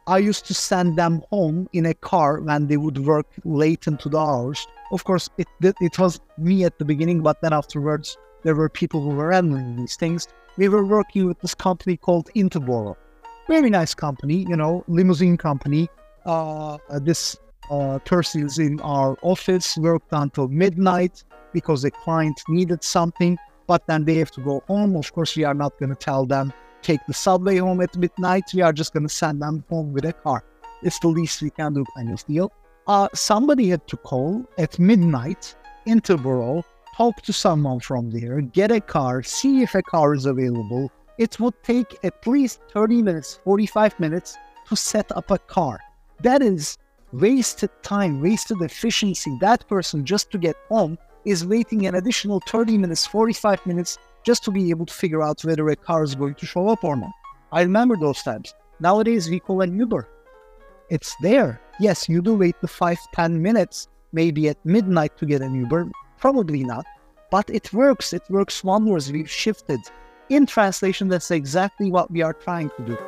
I used to send them home in a car when they would work late into the hours. Of course, it was me at the beginning, but then afterwards, there were people who were handling these things. We were working with this company called Interboro. Very nice company, limousine company. This person is in our office, worked until midnight because the client needed something, but then they have to go home. Of course, we are not going to tell them, take the subway home at midnight. We are just going to send them home with a car. It's the least we can do kind of deal. Somebody had to call at midnight, Interboro, talk to someone from there, get a car, see if a car is available. It would take at least 30 minutes, 45 minutes to set up a car. That is wasted time, wasted efficiency. That person, just to get home, is waiting an additional 30 minutes, 45 minutes just to be able to figure out whether a car is going to show up or not. I remember those times. Nowadays, we call an Uber. It's there. Yes, you do wait the 5-10 minutes, maybe at midnight to get an Uber. Probably not. But it works. It works wonders. We've shifted. In translation, that's exactly what we are trying to do.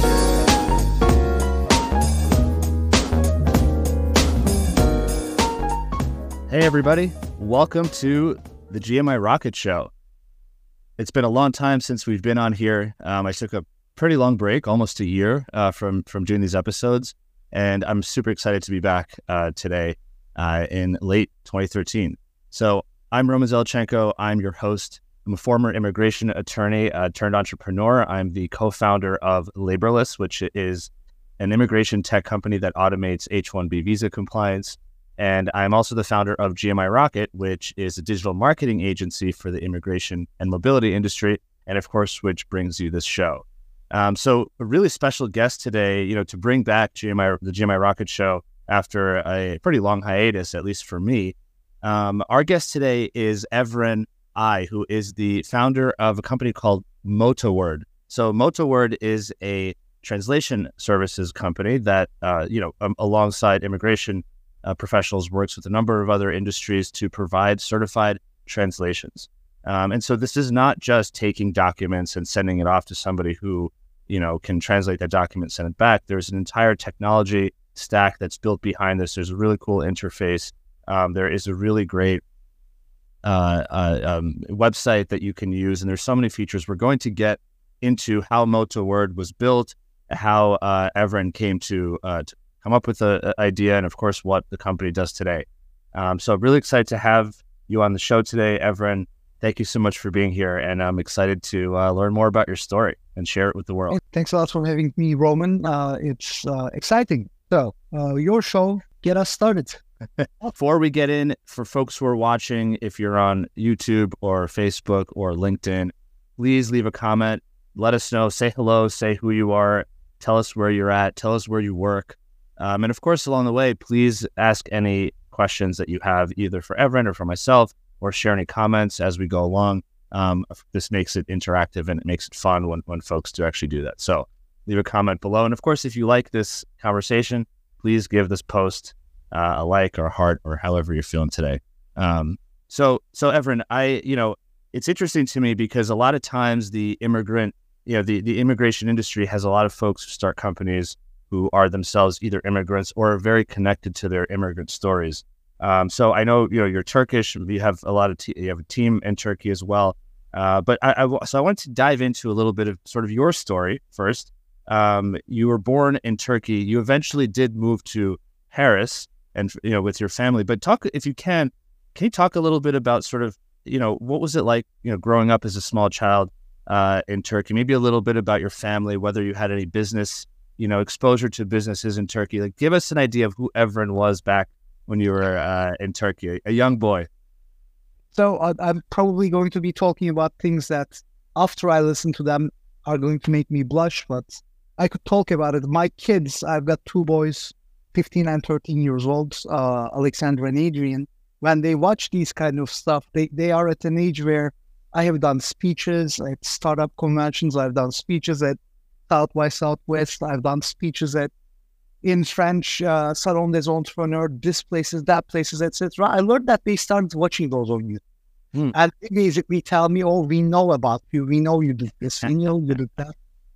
Hey, everybody. Welcome to the GMI Rocket Show. It's been a long time since we've been on here. I took a pretty long break, almost a year from doing these episodes. And I'm super excited to be back today in late 2013. So I'm Roman Zelechenko. I'm your host. I'm a former immigration attorney turned entrepreneur. I'm the co-founder of Laborless, which is an immigration tech company that automates H-1B visa compliance. And I'm also the founder of GMI Rocket, which is a digital marketing agency for the immigration and mobility industry, and of course, which brings you this show. So a really special guest today, to bring back the GMI Rocket Show after a pretty long hiatus, at least for me. Our guest today is Evren Ai, who is the founder of a company called MotoWord. So MotoWord is a translation services company that, alongside immigration professionals, works with a number of other industries to provide certified translations. And so this is not just taking documents and sending it off to somebody who, can translate that document, send it back. There's an entire technology stack that's built behind this. There's a really cool interface. There is a really great website that you can use. And there's so many features. We're going to get into how MotoWord was built, how Evren came to come up with an idea, and of course, what the company does today. So I'm really excited to have you on the show today, Evren. Thank you so much for being here, and I'm excited to learn more about your story and share it with the world. Thanks a lot for having me, Roman. It's exciting. So, your show, get us started. Before we get in, for folks who are watching, if you're on YouTube or Facebook or LinkedIn, please leave a comment. Let us know. Say hello. Say who you are. Tell us where you're at. Tell us where you work. And of course, along the way, please ask any questions that you have, either for Evren or for myself, or share any comments as we go along. This makes it interactive and it makes it fun when folks do actually do that. So leave a comment below. And of course, if you like this conversation, please give this post a like or a heart or however you're feeling today. So Evren, it's interesting to me because a lot of times the immigration industry has a lot of folks who start companies who are themselves either immigrants or are very connected to their immigrant stories. So I know, you're Turkish. You have you have a team in Turkey as well. But so I want to dive into a little bit of sort of your story first. You were born in Turkey. You eventually did move to Paris and, with your family, but if you can you talk a little bit about sort of, what was it like, growing up as a small child, in Turkey, maybe a little bit about your family, whether you had any business, exposure to businesses in Turkey. Like, give us an idea of who Evren was back when you were in Turkey, a young boy. So I'm probably going to be talking about things that after I listen to them are going to make me blush, but I could talk about it. My kids, I've got two boys, 15 and 13 years old, Alexander and Adrian. When they watch these kind of stuff, they are at an age where I have done speeches at startup conventions. I've done speeches at South by Southwest. I've done speeches in French, Salon des Entrepreneurs, this places, that places, etc. I learned that they started watching those on YouTube. And they basically tell me, oh, we know about you. We know you did this. We know you did that.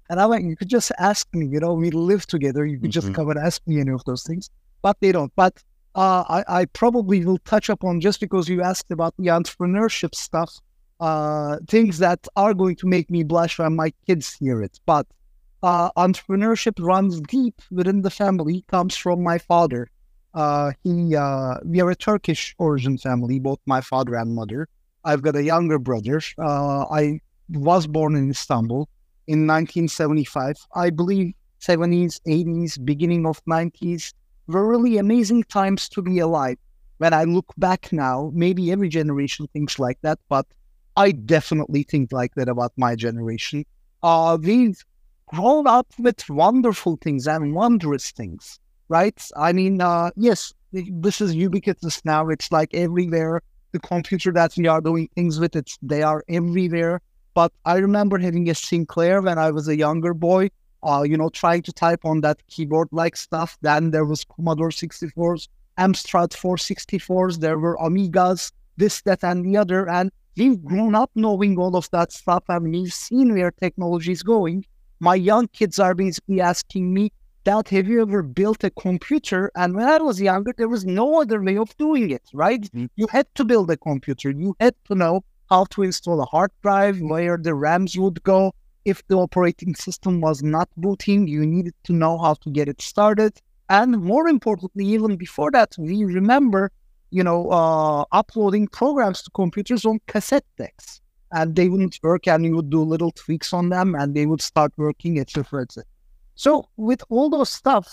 And I'm like, you could just ask me, we live together. You could just come and ask me any of those things, but they don't. But I probably will touch upon, just because you asked about the entrepreneurship stuff, things that are going to make me blush when my kids hear it. But entrepreneurship runs deep within the family, comes from my father. We are a Turkish origin family, both my father and mother. I've got a younger brother. I was born in Istanbul in 1975. I believe 70s, 80s, beginning of 90s were really amazing times to be alive. When I look back now, maybe every generation thinks like that, but I definitely think like that about my generation. We've grown up with wonderful things and wondrous things, right? I mean, yes, this is ubiquitous now. It's like everywhere. The computer that we are doing things with, they are everywhere. But I remember having a Sinclair when I was a younger boy, trying to type on that keyboard-like stuff. Then there was Commodore 64s, Amstrad 464s, there were Amigas, this, that, and the other. And we've grown up knowing all of that stuff, and we've seen where technology is going. My young kids are basically asking me, Dad, have you ever built a computer? And when I was younger, there was no other way of doing it, right? You had to build a computer. You had to know how to install a hard drive, where the RAMs would go. If the operating system was not booting, you needed to know how to get it started. And more importantly, even before that, we remember, uploading programs to computers on cassette decks. And they wouldn't work, and you would do little tweaks on them, and they would start working, etc., etc. So with all those stuff,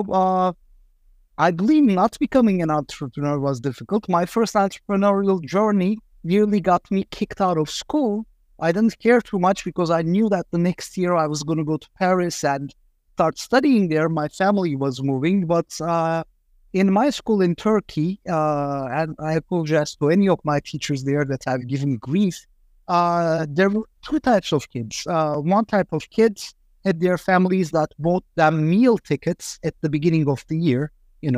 I believe not becoming an entrepreneur was difficult. My first entrepreneurial journey nearly got me kicked out of school. I didn't care too much because I knew that the next year I was going to go to Paris and start studying there. My family was moving, but in my school in Turkey, and I apologize to any of my teachers there that I've given grief, there were two types of kids. One type of kids had their families that bought them meal tickets at the beginning of the year,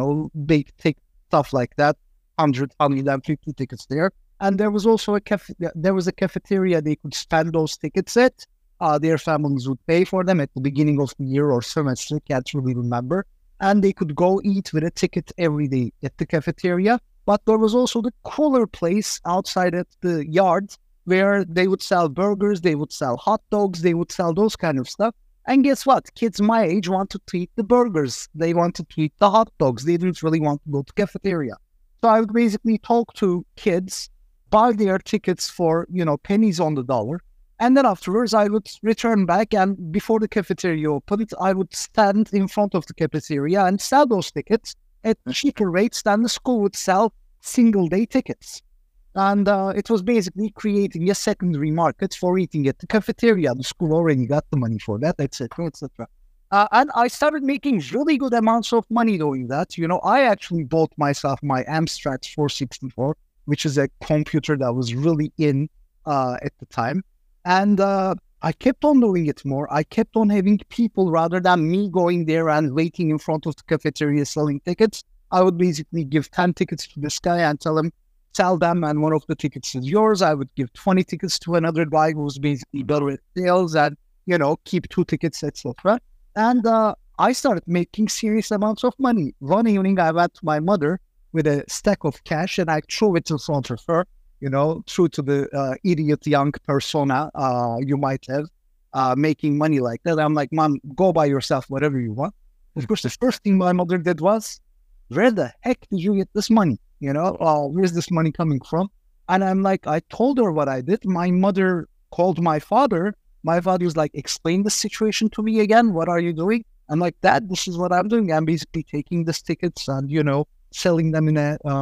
big stuff like that, 100, 150 tickets there. And there was also a cafeteria they could spend those tickets at. Their families would pay for them at the beginning of the year or semester, can't really remember. And they could go eat with a ticket every day at the cafeteria. But there was also the cooler place outside at the yard where they would sell burgers, they would sell hot dogs, they would sell those kind of stuff. And guess what? Kids my age wanted to eat the burgers. They wanted to eat the hot dogs. They didn't really want to go to cafeteria. So I would basically talk to kids, buy their tickets for, pennies on the dollar. And then afterwards, I would return back, and before the cafeteria opened, I would stand in front of the cafeteria and sell those tickets at cheaper rates than the school would sell single-day tickets. And it was basically creating a secondary market for eating at the cafeteria. The school already got the money for that, etc., etc. And I started making really good amounts of money doing that. I actually bought myself my Amstrad 464, which is a computer that was really in at the time. And I kept on doing it more. I kept on having people, rather than me going there and waiting in front of the cafeteria selling tickets, I would basically give 10 tickets to this guy and tell him, sell them, and one of the tickets is yours. I would give 20 tickets to another guy who was basically better at sales and, keep 2 tickets, etc. And I started making serious amounts of money. One evening, I went to my mother with a stack of cash, and I threw it in front of her, through to the idiot young persona you might have, making money like that. I'm like, Mom, go buy yourself whatever you want. Of course, the first thing my mother did was, where the heck did you get this money? Where's this money coming from? And I'm like, I told her what I did. My mother called my father. My father was like, explain the situation to me again. What are you doing? I'm like, Dad, this is what I'm doing. I'm basically taking these tickets and, selling them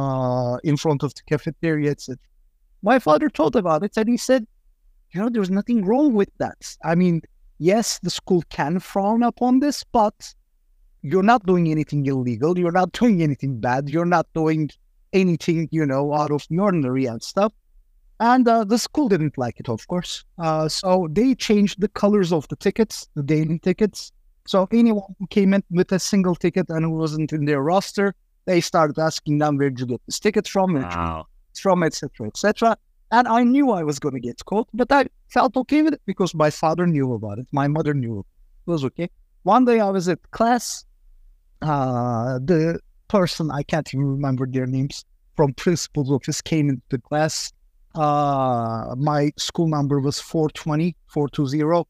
in front of the cafeteria, etc. My father thought about it and he said, there's nothing wrong with that. I mean, yes, the school can frown upon this, but you're not doing anything illegal. You're not doing anything bad. You're not doing anything, out of the ordinary and stuff. And the school didn't like it, of course. So they changed the colors of the tickets, the daily tickets. So anyone who came in with a single ticket and who wasn't in their roster, they started asking them, where'd you get this ticket from? Wow. From, etc., etc. And I knew I was going to get caught, but I felt okay with it because my father knew about it. My mother knew. was okay. One day I was at class. The person, I can't even remember their names, from principal's office came into the class. My school number was 420.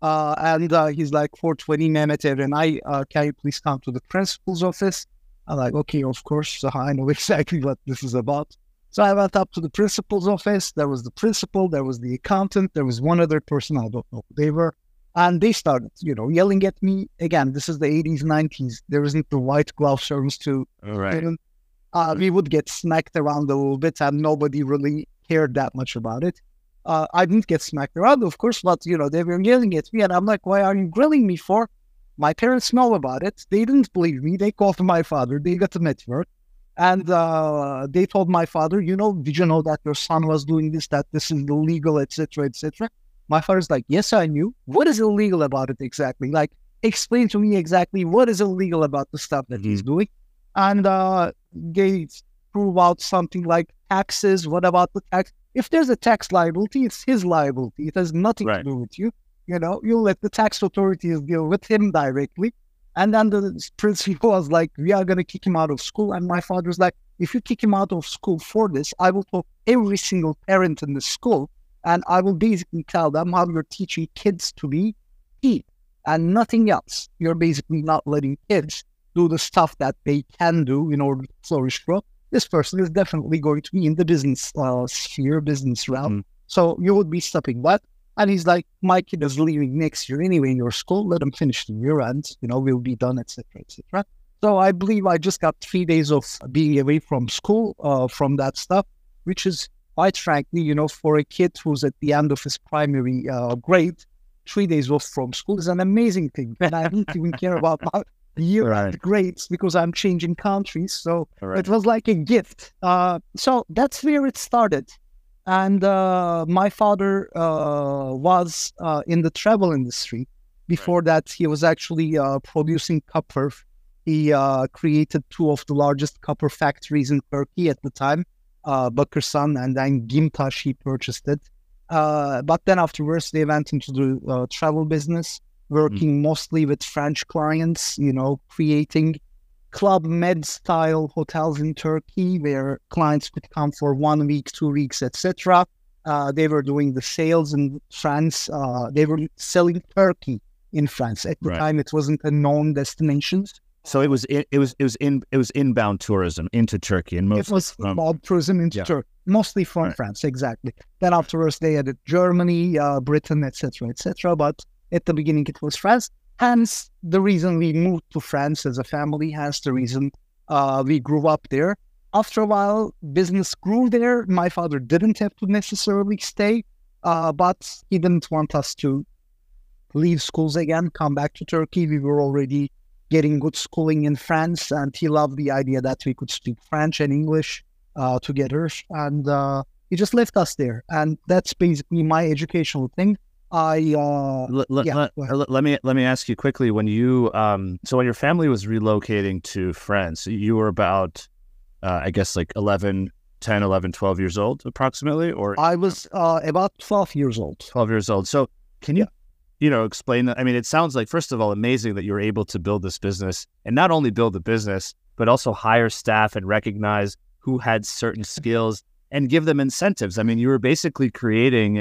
And he's like, 420, Mehmet Evrenay, can you please come to the principal's office? I'm like, okay, of course. So I know exactly what this is about. So I went up to the principal's office. There was the principal, there was the accountant, there was one other person, I don't know who they were. And they started, yelling at me. Again, this is the 80s, 90s. There isn't the white glove service to students. We would get smacked around a little bit, and nobody really cared that much about it. I didn't get smacked around, of course, but, they were yelling at me, and I'm like, why are you grilling me for? My parents know about it. They didn't believe me. They called my father. They got the network. And they told my father, did you know that your son was doing this, that this is illegal, etc., etc.? My father's like, yes, I knew. What is illegal about it exactly? Like, explain to me exactly what is illegal about the stuff that he's doing. And they prove out something like taxes. What about the tax? If there's a tax liability, it's his liability. It has nothing to do with you. You let the tax authorities deal with him directly. And then the principal was like, we are going to kick him out of school. And my father's like, if you kick him out of school for this, I will talk to every single parent in the school. And I will basically tell them how you're teaching kids to be key and nothing else. You're basically not letting kids do the stuff that they can do in order to flourish. Growth. This person is definitely going to be in the business sphere, business realm. So you would be stopping that. And he's like, my kid is leaving next year anyway in your school. Let him finish the year and, we'll be done, etc., etc. So I believe I just got 3 days of being away from school, from that stuff, which is quite frankly, for a kid who's at the end of his primary grade, 3 days off from school is an amazing thing. And I don't even care about my year grades because I'm changing countries. So it was like a gift. So that's where it started. And my father was in the travel industry. Before that, he was actually producing copper. He created 2 of the largest copper factories in Turkey at the time, Bakırsan and then Gimtaş. He purchased it. But then afterwards, they went into the travel business, working mostly with French clients, creating Club Med style hotels in Turkey where clients could come for 1 week, 2 weeks, etc. They were doing the sales in France. They were selling turkey in France at the time. It wasn't a known destination. So it was inbound tourism into Turkey, and it was inbound tourism into Turkey, mostly from France. Exactly. Then afterwards they added Germany, Britain, etc., etc. But at the beginning it was France. Hence the reason we moved to France as a family. Hence the reason we grew up there. After a while, business grew there. My father didn't have to necessarily stay, but he didn't want us to leave schools again, come back to Turkey. We were already getting good schooling in France, and he loved the idea that we could speak French and English together. And he just left us there. And that's basically my educational thing. Let me ask you quickly, when you so when your family was relocating to France, you were about I guess like 11, 12 years old approximately, or I was about 12 years old. 12 years old. So can you explain that? I mean, it sounds like, first of all, amazing that you were able to build this business, and not only build the business, but also hire staff and recognize who had certain skills and give them incentives. I mean, you were basically creating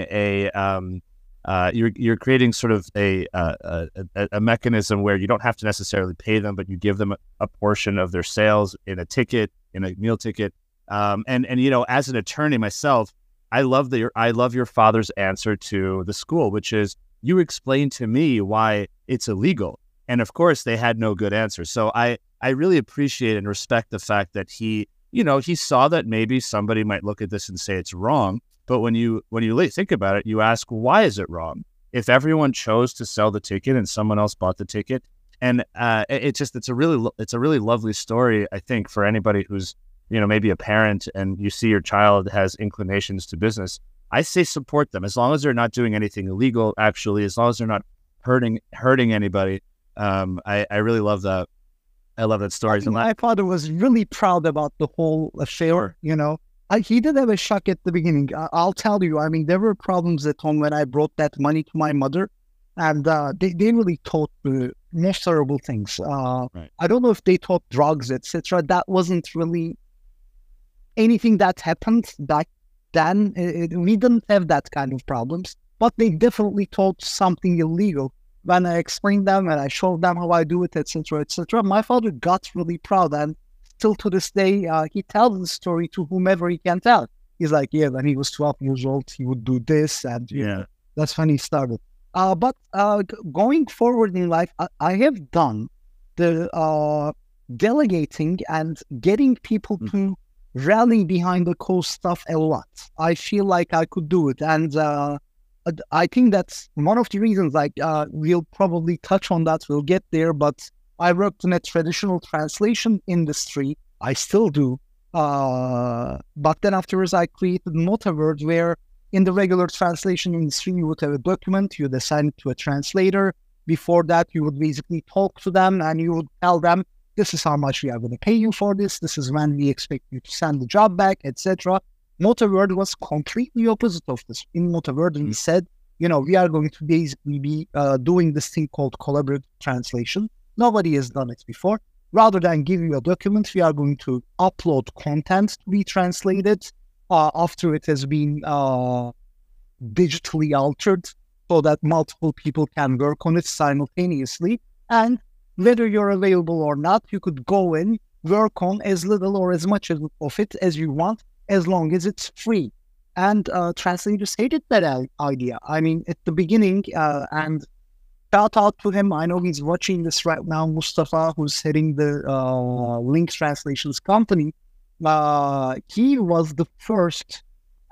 you're creating sort of a mechanism where you don't have to necessarily pay them, but you give them a portion of their sales in a meal ticket. And as an attorney myself, I love your father's answer to the school, which is, you explained to me why it's illegal. And of course they had no good answer. So I really appreciate and respect the fact that he saw that maybe somebody might look at this and say it's wrong. But when you think about it, you ask, why is it wrong? If everyone chose to sell the ticket and someone else bought the ticket, and it's a really lovely story, I think, for anybody who's maybe a parent and you see your child has inclinations to business. I say support them as long as they're not doing anything illegal. Actually, as long as they're not hurting anybody. I really love that. I love that story. My father was really proud about the whole affair. He did have a shock at the beginning. I'll tell you. I mean, there were problems at home when I brought that money to my mother. And they really taught the most terrible things. Right. I don't know if they taught drugs, etc. That wasn't really anything that happened back then. We didn't have that kind of problems, but they definitely taught something illegal. When I explained them and I showed them how I do it, etc., etc., my father got really proud, and still to this day, he tells the story to whomever he can tell. He's like, yeah, when he was 12 years old, he would do this, and that's when he started. But going forward in life, I have done the delegating and getting people to rally behind the cause stuff a lot. I feel like I could do it, and I think that's one of the reasons. Like we'll probably touch on that. We'll get there. But I worked in a traditional translation industry. I still do. But then afterwards, I created Notaword, where in the regular translation industry, you would have a document, you'd assign it to a translator. Before that, you would basically talk to them and you would tell them, this is how much we are going to pay you for this. This is when we expect you to send the job back, etc. Notaword was completely opposite of this. In Notaword, we said, we are going to basically be doing this thing called collaborative translation. Nobody has done it before. Rather than give you a document, we are going to upload content to be translated after it has been digitally altered so that multiple people can work on it simultaneously. And whether you're available or not, you could go in, work on as little or as much of it as you want, as long as it's free. And translators hated that idea. I mean, at the beginning, and shout out to him. I know he's watching this right now, Mustafa, who's heading the Link Translations company. He was the first,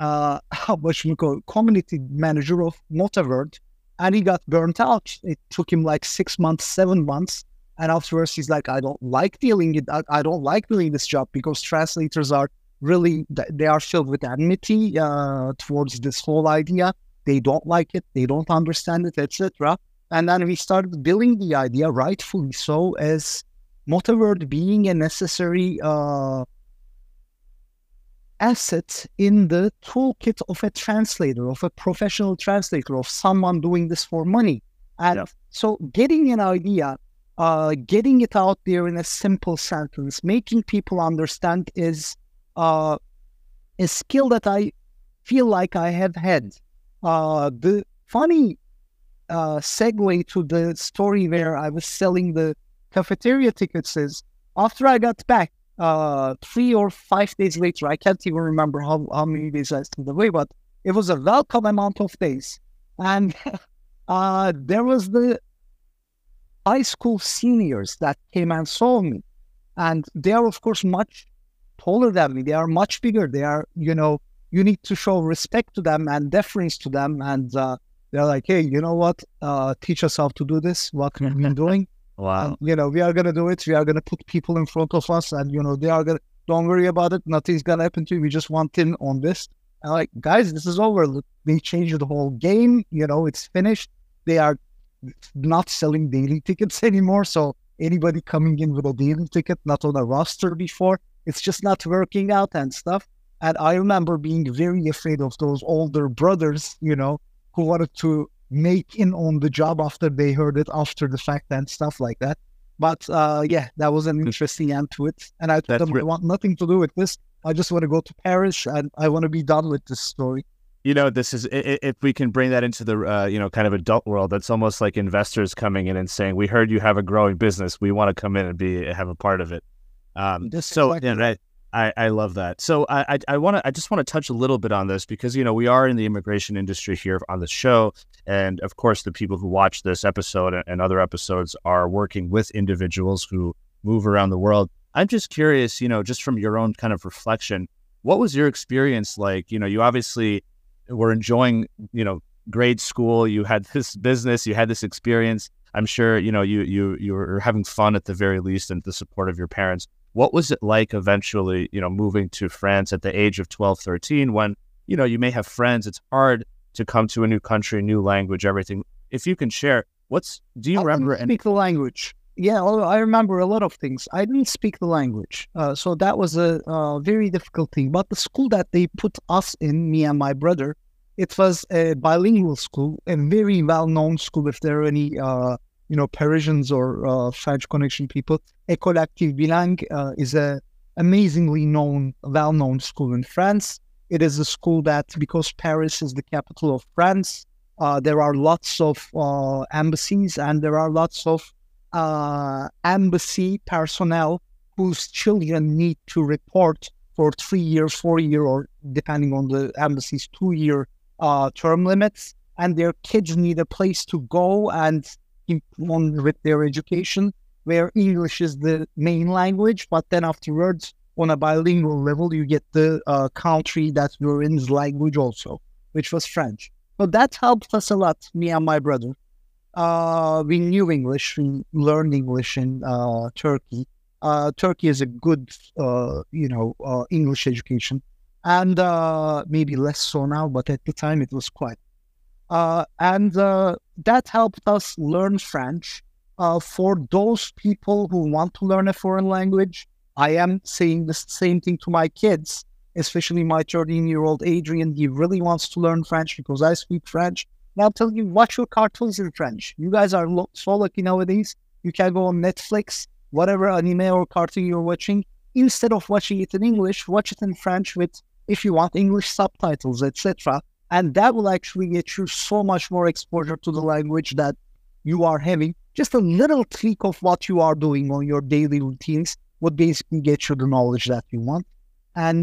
community manager of Notaword, and he got burnt out. It took him like 6 months, 7 months. And afterwards, he's like, I don't like doing this job because translators are really, they are filled with enmity towards this whole idea. They don't like it. They don't understand it, etc. And then we started building the idea, rightfully so, as Notaword being a necessary asset in the toolkit of a translator, of a professional translator, of someone doing this for money. And so getting an idea, getting it out there in a simple sentence, making people understand is a skill that I feel like I have had. The funny segue to the story where I was selling the cafeteria tickets is, after I got back, 3 or 5 days later, I can't even remember how many days I stayed away, but it was a welcome amount of days. And there was the high school seniors that came and saw me. And they are, of course, much taller than me. They are much bigger. They are, you need to show respect to them and deference to them. And they're like, hey, you know what? Teach us how to do this. What we've been doing. Wow. We are going to do it. We are going to put people in front of us, and, they are going to, don't worry about it. Nothing's going to happen to you. We just want in on this. And like, guys, this is over. Look, they changed the whole game. It's finished. They are not selling daily tickets anymore. So anybody coming in with a daily ticket, not on a roster before, it's just not working out and stuff. And I remember being very afraid of those older brothers, who wanted to make in on the job after they heard it after the fact and stuff like that. But that was an interesting end to it. And I told them, I want nothing to do with this. I just want to go to Paris and I want to be done with this story. This is, if we can bring that into the, kind of adult world, that's almost like investors coming in and saying, we heard you have a growing business. We want to come in and have a part of it. I love that. So I just want to touch a little bit on this because, we are in the immigration industry here on the show. And of course, the people who watch this episode and other episodes are working with individuals who move around the world. I'm just curious, just from your own kind of reflection, what was your experience like? You obviously were enjoying, grade school. You had this business, you had this experience. I'm sure, you were having fun at the very least and the support of your parents. What was it like eventually, moving to France at the age of 12, 13 when, you may have friends, it's hard to come to a new country, new language, everything. If you can share, do you remember? I didn't speak the language. Yeah, I remember a lot of things. I didn't speak the language. So that was a very difficult thing. But the school that they put us in, me and my brother, It was a bilingual school, a very well-known school. If there are any, Parisians or French connection people, École Active Bilingue is a amazingly well-known school in France. It is a school that, because Paris is the capital of France, there are lots of embassies, and there are lots of embassy personnel whose children need to report for 3 years, 4 year, or depending on the embassy's 2 year term limits. And their kids need a place to go and keep on with their education, where English is the main language, but then afterwards, on a bilingual level, you get the country that you're in's language also, which was French. So that helped us a lot, me and my brother. We knew English, we learned English in Turkey. Turkey is a good, English education, and maybe less so now, but at the time it was quite. And that helped us learn French. For those people who want to learn a foreign language, I am saying the same thing to my kids, especially my 13-year-old Adrian. He really wants to learn French because I speak French. And I'll tell you, watch your cartoons in French. You guys are so lucky nowadays. You can go on Netflix, whatever anime or cartoon you're watching. Instead of watching it in English, watch it in French with, if you want, English subtitles, etc. And that will actually get you so much more exposure to the language that you are having. Just a little tweak of what you are doing on your daily routines would basically get you the knowledge that you want. And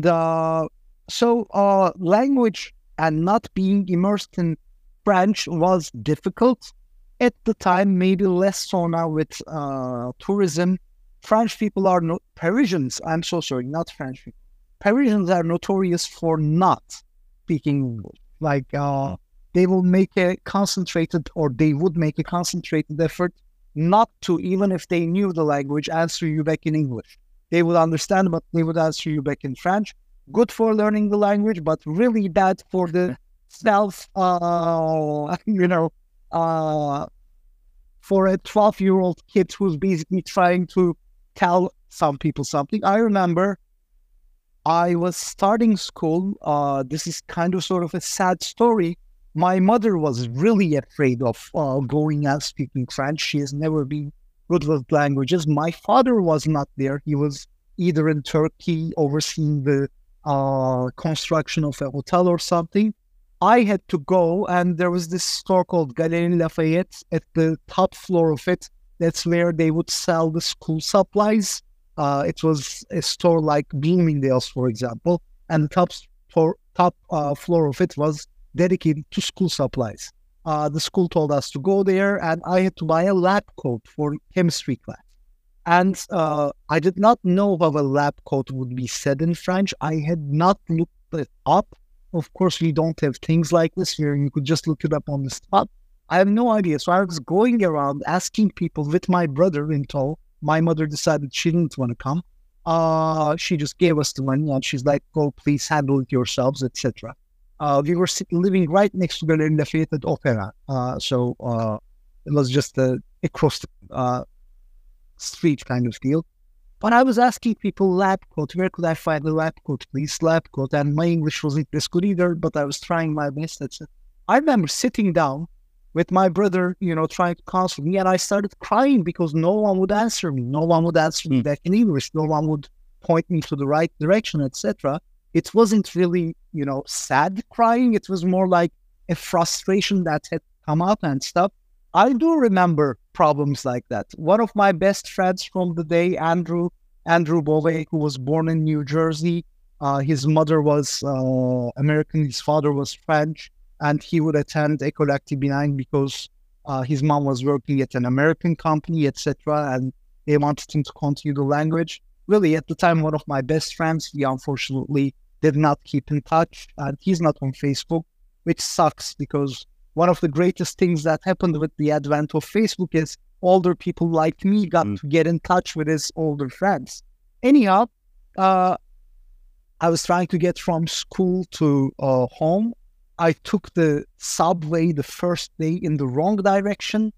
so language and not being immersed in French was difficult at the time, maybe less so now with tourism. French people are Parisians. I'm so sorry, not French people. Parisians are notorious for not speaking English. Like they will make a concentrated, or they would make a concentrated effort not to, even if they knew the language, answer you back in English. They would understand, but they would answer you back in French. Good for learning the language, but really bad for the self, for a 12-year-old kid who's basically trying to tell some people something. I remember I was starting school. This is kind of sort of a sad story. My mother was really afraid of going and speaking French. She has never been good with languages. My father was not there. He was either in Turkey overseeing the construction of a hotel or something. I had to go, and there was this store called Galerie Lafayette. At the top floor of it, that's where they would sell the school supplies. It was a store like Bloomingdale's, for example, and the top floor of it was dedicated to school supplies. The school told us to go there, and I had to buy a lab coat for chemistry class. And I did not know how a lab coat would be said in French. I had not looked it up. Of course, we don't have things like this here. You could just look it up on the spot. I have no idea. So I was going around asking people with my brother in tow. My mother decided she didn't want to come. She just gave us the money, and she's like, "Go, please handle it yourselves," etc. We were living right next to Galerie Lafayette at Opera. So it was just across the street kind of deal. But I was asking people, lab coat, where could I find the lab coat, please, lab coat? And my English wasn't this good either, but I was trying my best. That's it. I remember sitting down with my brother, trying to console me, and I started crying because no one would answer me. No one would answer me back in English. No one would point me to the right direction, etc. It wasn't really, sad crying. It was more like a frustration that had come up and stuff. I do remember problems like that. One of my best friends from the day, Andrew Beauvais, who was born in New Jersey. His mother was American, his father was French, and he would attend École Active Bilingue because his mom was working at an American company, etc., and they wanted him to continue the language. Really, at the time, one of my best friends, he unfortunately did not keep in touch, and he's not on Facebook, which sucks because one of the greatest things that happened with the advent of Facebook is older people like me got to get in touch with his older friends. Anyhow, I was trying to get from school to home. I took the subway the first day in the wrong direction,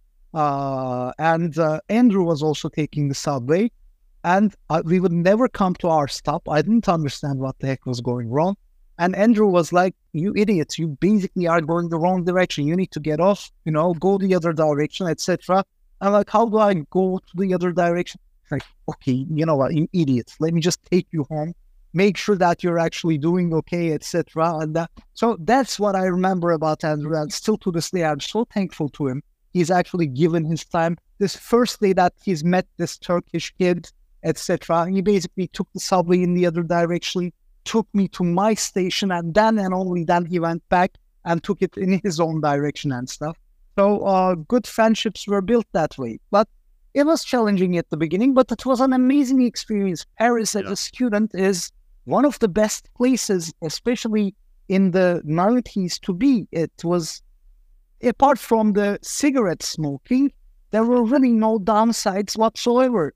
and Andrew was also taking the subway, and we would never come to our stop. I didn't understand what the heck was going wrong. And Andrew was like, you idiots, you basically are going the wrong direction. You need to get off, go the other direction, etc. I'm like, how do I go to the other direction? Like, okay, you know what, you idiots, let me just take you home, make sure that you're actually doing okay, etc. So that's what I remember about Andrew. And still to this day, I'm so thankful to him. He's actually given his time. This first day that he's met this Turkish kid, etc., he basically took the subway in the other direction, took me to my station, and then and only then he went back and took it in his own direction and stuff. So good friendships were built that way. But it was challenging at the beginning, but it was an amazing experience. Paris as a student is one of the best places, especially in the 90s, to be. It was, apart from the cigarette smoking, there were really no downsides whatsoever,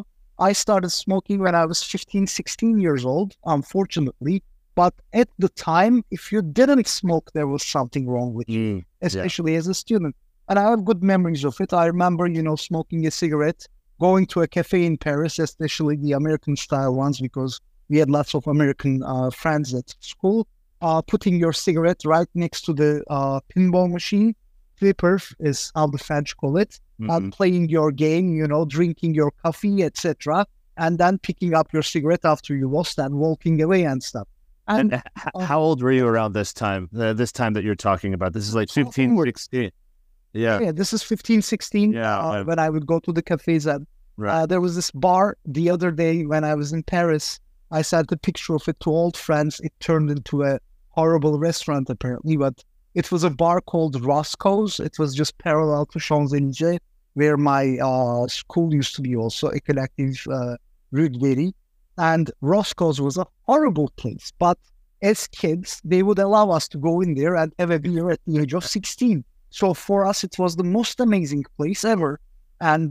I started smoking when I was 15, 16 years old, unfortunately. But at the time, if you didn't smoke, there was something wrong with you, especially as a student. And I have good memories of it. I remember, smoking a cigarette, going to a cafe in Paris, especially the American-style ones, because we had lots of American friends at school, putting your cigarette right next to the pinball machine. Flipper is how the French call it. Playing your game, drinking your coffee, etc., and then picking up your cigarette after you lost and walking away and stuff. And how old were you around this time? This time that you're talking about? This is like 15, 16. Yeah, this is 15, 16. When I would go to the cafes. And there was this bar the other day when I was in Paris. I sent a picture of it to old friends. It turned into a horrible restaurant, apparently, but it was a bar called Roscoe's. It was just parallel to Champs-Élysées, where my school used to be also, a collective Rue de Berry. And Roscoe's was a horrible place. But as kids, they would allow us to go in there and have a beer at the age of 16. So for us, it was the most amazing place ever. And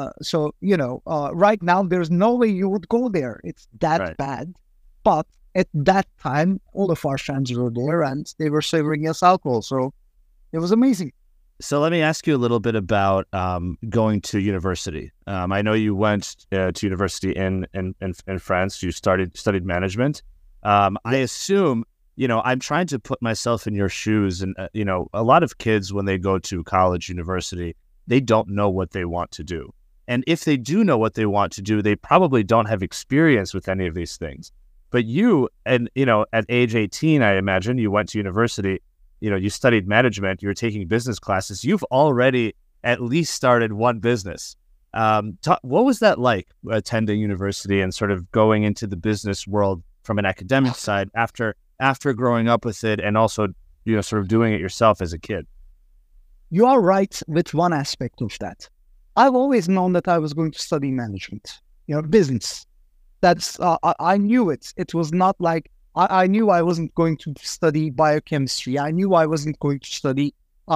right now, there's no way you would go there. It's that bad. But at that time, all of our friends were there and they were serving us alcohol. So it was amazing. So let me ask you a little bit about going to university. I know you went to university in France. You studied management. I assume, I'm trying to put myself in your shoes. And, a lot of kids, when they go to college, university, they don't know what they want to do. And if they do know what they want to do, they probably don't have experience with any of these things. But you, and, at age 18, I imagine, you went to university, you studied management, you're taking business classes. You've already at least started one business. What was that like, attending university and sort of going into the business world from an academic side after growing up with it and also, sort of doing it yourself as a kid? You are right with one aspect of that. I've always known that I was going to study management, business. That's, I knew it. It was not like, I knew I wasn't going to study biochemistry. I knew I wasn't going to study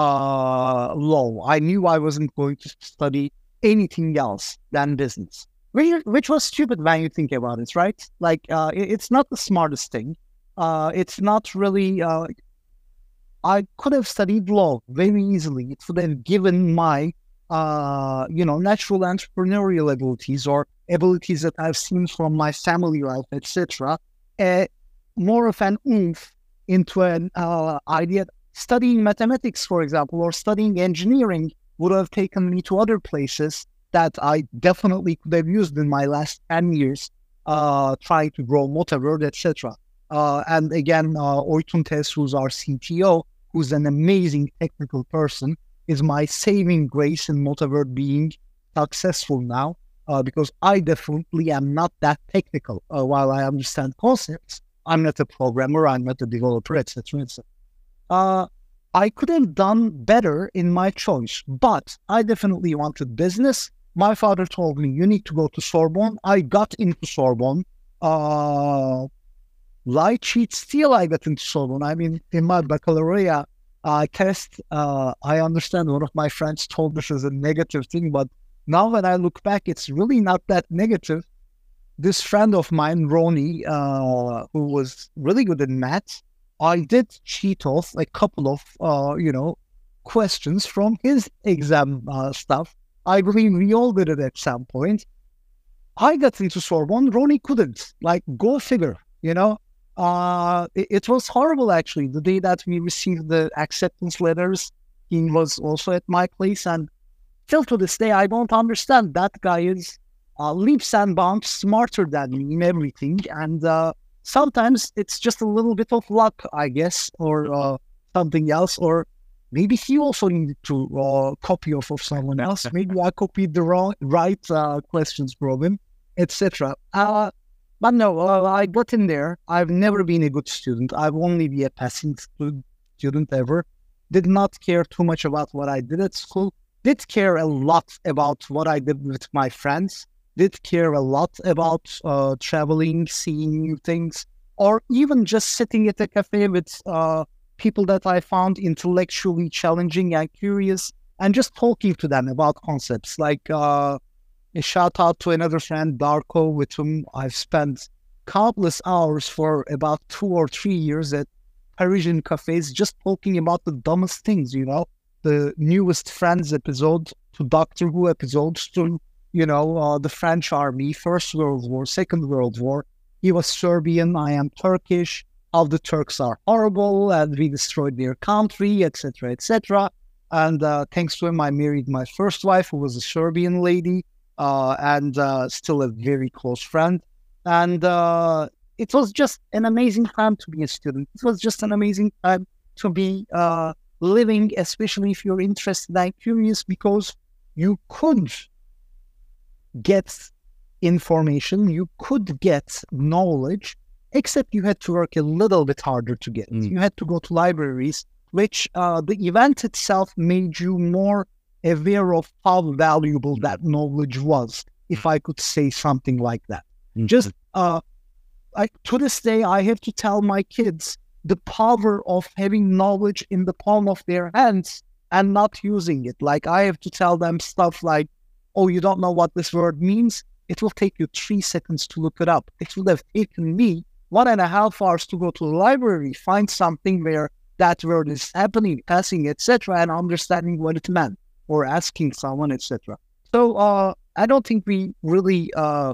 law. I knew I wasn't going to study anything else than business, which was stupid when you think about it, right? Like, it's not the smartest thing. It's not really, I could have studied law very easily. It would have given my, natural entrepreneurial abilities or abilities that I've seen from my family life, etc., more of an oomph into an idea. Studying mathematics, for example, or studying engineering would have taken me to other places that I definitely could have used in my last 10 years, trying to grow Motavert, etc. And again, Oytun Tess, who's our CTO, who's an amazing technical person, is my saving grace in Motavert being successful now, because I definitely am not that technical. While I understand concepts, I'm not a programmer, I'm not a developer, etc. I could have done better in my choice, but I definitely wanted business. My father told me, you need to go to Sorbonne. I got into Sorbonne. Lie, cheat, steal, I got into Sorbonne. I mean, in my baccalaureate test, I understand one of my friends told this as a negative thing, but now when I look back, it's really not that negative. This friend of mine, Ronnie, who was really good in maths, I did cheat off a couple of, questions from his exam stuff. I believe we all did it at some point. I got into Sorbonne, Ronnie couldn't. Like, go figure, It was horrible, actually. The day that we received the acceptance letters, he was also at my place. And till to this day, I don't understand. That guy is leaps and bounds smarter than me in everything. And sometimes it's just a little bit of luck, I guess, or something else. Or maybe he also needed to copy off of someone else. Maybe I copied the right questions from him, etc. But no, I got in there. I've never been a good student. I've only been a passing student ever. Did not care too much about what I did at school. Did care a lot about what I did with my friends. Did care a lot about traveling, seeing new things, or even just sitting at a cafe with people that I found intellectually challenging and curious, and just talking to them about concepts. Like a shout out to another friend, Darko, with whom I've spent countless hours for about 2 or 3 years at Parisian cafes, just talking about the dumbest things, the newest Friends episode to Doctor Who episodes to, the French army, First World War, Second World War. He was Serbian, I am Turkish, how the Turks are horrible and we destroyed their country, etc., etc. And thanks to him, I married my first wife, who was a Serbian lady, and still a very close friend. And it was just an amazing time to be a student. It was just an amazing time to be living, especially if you're interested and curious, because you could get information, you could get knowledge, except you had to work a little bit harder to get it. You had to go to libraries, which the event itself made you more aware of how valuable that knowledge was, if I could say something like that. Just to this day, I have to tell my kids the power of having knowledge in the palm of their hands and not using it. Like, I have to tell them stuff like, oh, you don't know what this word means? It will take you 3 seconds to look it up. It would have taken me 1.5 hours to go to the library, find something where that word is happening, passing, etc., and understanding what it meant, or asking someone, etc. So I don't think we really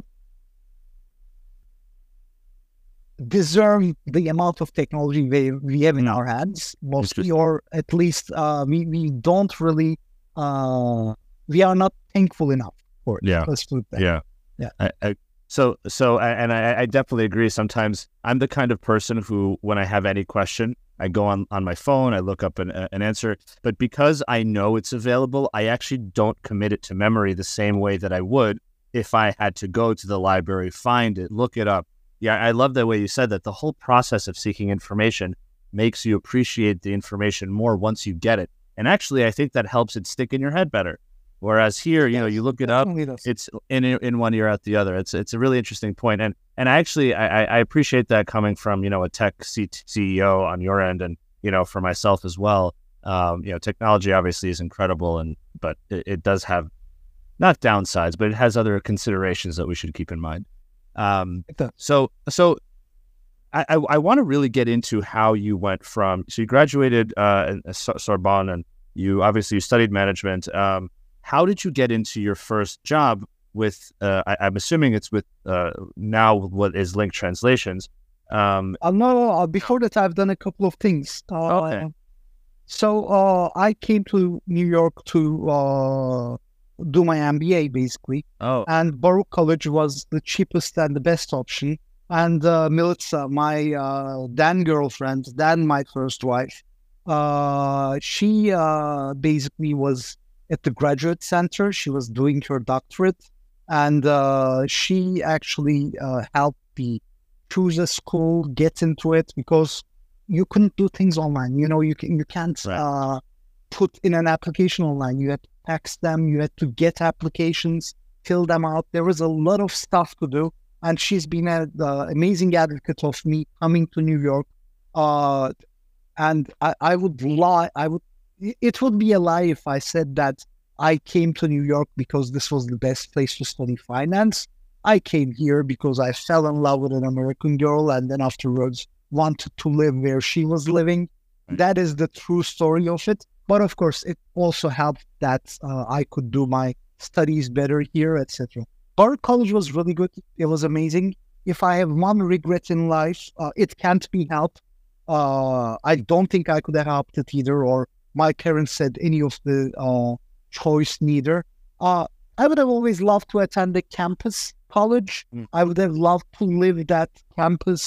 deserve the amount of technology we have in our hands, mostly, or at least we don't really, we are not thankful enough for it. Yeah. Let's put it that. Yeah. So I definitely agree. Sometimes I'm the kind of person who, when I have any question, I go on my phone, I look up an answer, but because I know it's available, I actually don't commit it to memory the same way that I would if I had to go to the library, find it, look it up. Yeah, I love the way you said that. The whole process of seeking information makes you appreciate the information more once you get it. And actually, I think that helps it stick in your head better. Whereas here, you look it up, it's in one ear out the other. It's a really interesting point. And actually, I appreciate that coming from, a tech CEO on your end, and, for myself as well. Technology obviously is incredible, but it does have not downsides, but it has other considerations that we should keep in mind. So I want to really get into how you went from, so you graduated in Sorbonne, and you studied management. How did you get into your first job with, I'm assuming it's with now what is Link Translations? No, before that I've done a couple of things. Okay. So I came to New York to do my MBA, basically. Oh. And Baruch College was the cheapest and the best option. And Milica, my then girlfriend, then my first wife, she basically was at the graduate center. She was doing her doctorate, and she actually helped me choose a school, get into it, because you couldn't do things online. You can't Right. put in an application online. You had to text them, you had to get applications, fill them out. There was a lot of stuff to do, and she's been an amazing advocate of me coming to New York. And I would lie. It would be a lie if I said that I came to New York because this was the best place to study finance. I came here because I fell in love with an American girl, and then afterwards wanted to live where she was living. Right. That is the true story of it. But of course, it also helped that I could do my studies better here, etc. Baruch College was really good. It was amazing. if I have one regret in life, it can't be helped. I don't think I could have helped it either, or my parents said any of the choice neither. I would have always loved to attend a campus college. I would have loved to live that campus,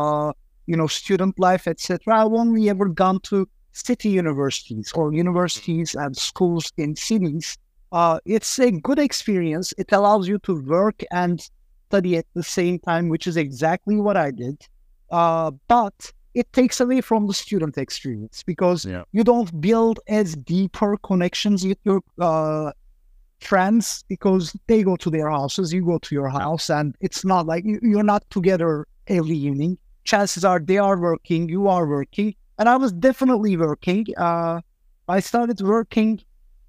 student life, etc. I've only ever gone to city universities or universities and schools in cities. It's a good experience. It allows you to work and study at the same time, which is exactly what I did. But it takes away from the student experience because you don't build as deeper connections with your friends because they go to their houses, you go to your house, and it's not like you're not together every evening. Chances are they are working, you are working, and I was definitely working. I started working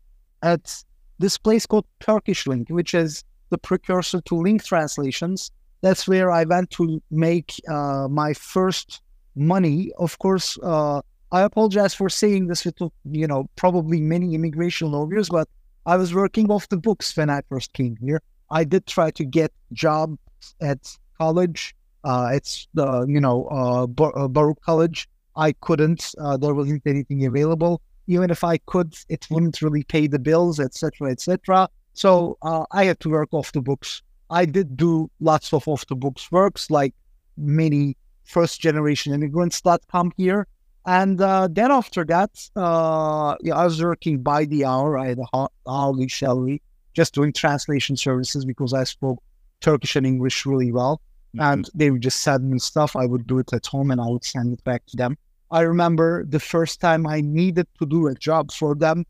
at this place called Turkish Link, which is the precursor to Link Translations. That's where I went to make my first money. Of course, I apologize for saying this with, probably many immigration lawyers, but I was working off the books when I first came here. I did try to get jobs at college. It's the, Baruch College. I couldn't. There wasn't anything available. Even if I could, it wouldn't really pay the bills, etc., etc. So I had to work off the books. I did do lots of off the books works, like many first generation immigrants that come here. And then after that, I was working by the hour. I had a hourly salary, just doing translation services because I spoke Turkish and English really well. And they would just send me stuff. I would do it at home and I would send it back to them. I remember the first time I needed to do a job for them,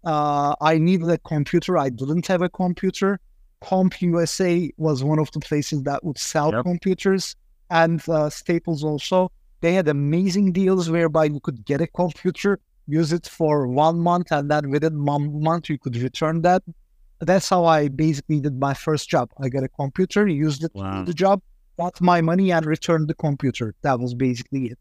I needed a computer. I didn't have a computer. CompUSA was one of the places that would sell computers, and Staples also. They had amazing deals whereby you could get a computer, use it for 1 month, and then within 1 month you could return that. That's how I basically did my first job. I got a computer, used it to do the job, got my money, and returned the computer. That was basically it.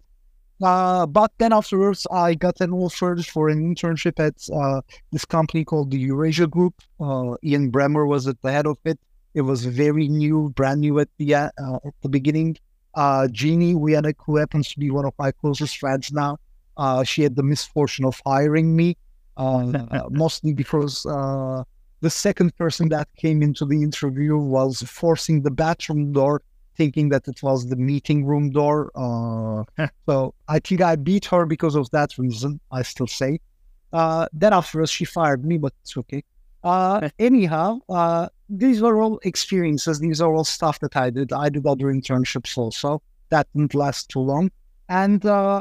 But then afterwards, I got an offer for an internship at this company called the Eurasia Group. Ian Bremer was at the head of it. It was very new, brand new at the beginning. Jeannie Wianek, who happens to be one of my closest friends now, she had the misfortune of hiring me, mostly because the second person that came into the interview was forcing the bathroom door, thinking that it was the meeting room door. So I think I beat her because of that reason, I still say. Then afterwards, she fired me, but it's okay. Anyhow, these were all experiences. These are all stuff that I did. I did other internships also. That didn't last too long. And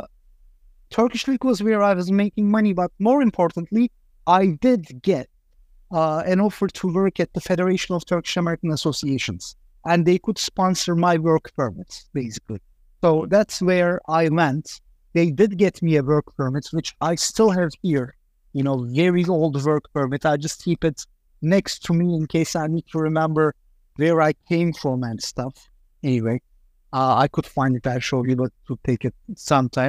Turkish League was where I was making money. But more importantly, I did get an offer to work at the Federation of Turkish American Associations. And they could sponsor my work permits, basically. So that's where I went. They did get me a work permit, which I still have here. Very old work permit. I just keep it next to me in case I need to remember where I came from and stuff. Anyway, I could find it. I'll show you, but to take it sometime.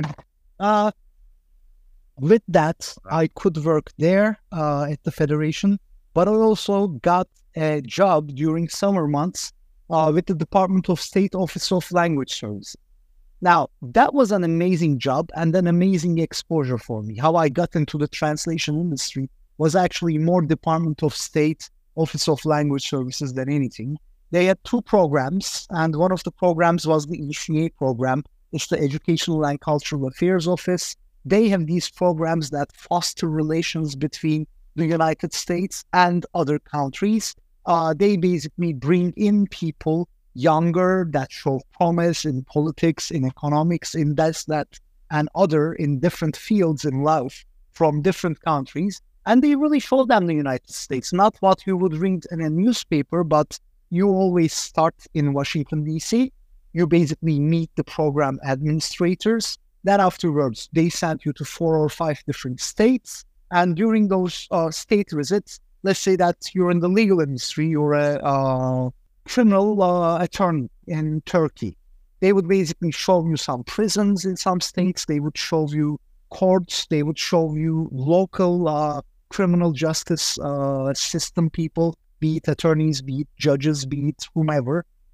With that, I could work there at the Federation, but I also got a job during summer months with the Department of State Office of Language Services. Now, that was an amazing job and an amazing exposure for me. How I got into the translation industry was actually more Department of State Office of Language Services than anything. They had 2 programs, and one of the programs was the ECA program. It's the Educational and Cultural Affairs Office. They have these programs that foster relations between the United States and other countries. They basically bring in people younger that show promise in politics, in economics, in this, that, and other in different fields in life from different countries. And they really show them the United States, not what you would read in a newspaper, but you always start in Washington, D.C. You basically meet the program administrators. Then afterwards, they send you to 4 or 5 different states. And during those state visits, let's say that you're in the legal industry, you're a criminal attorney in Turkey. They would basically show you some prisons in some states. They would show you courts. They would show you local criminal justice system people, be it attorneys, be it judges, be it whomever.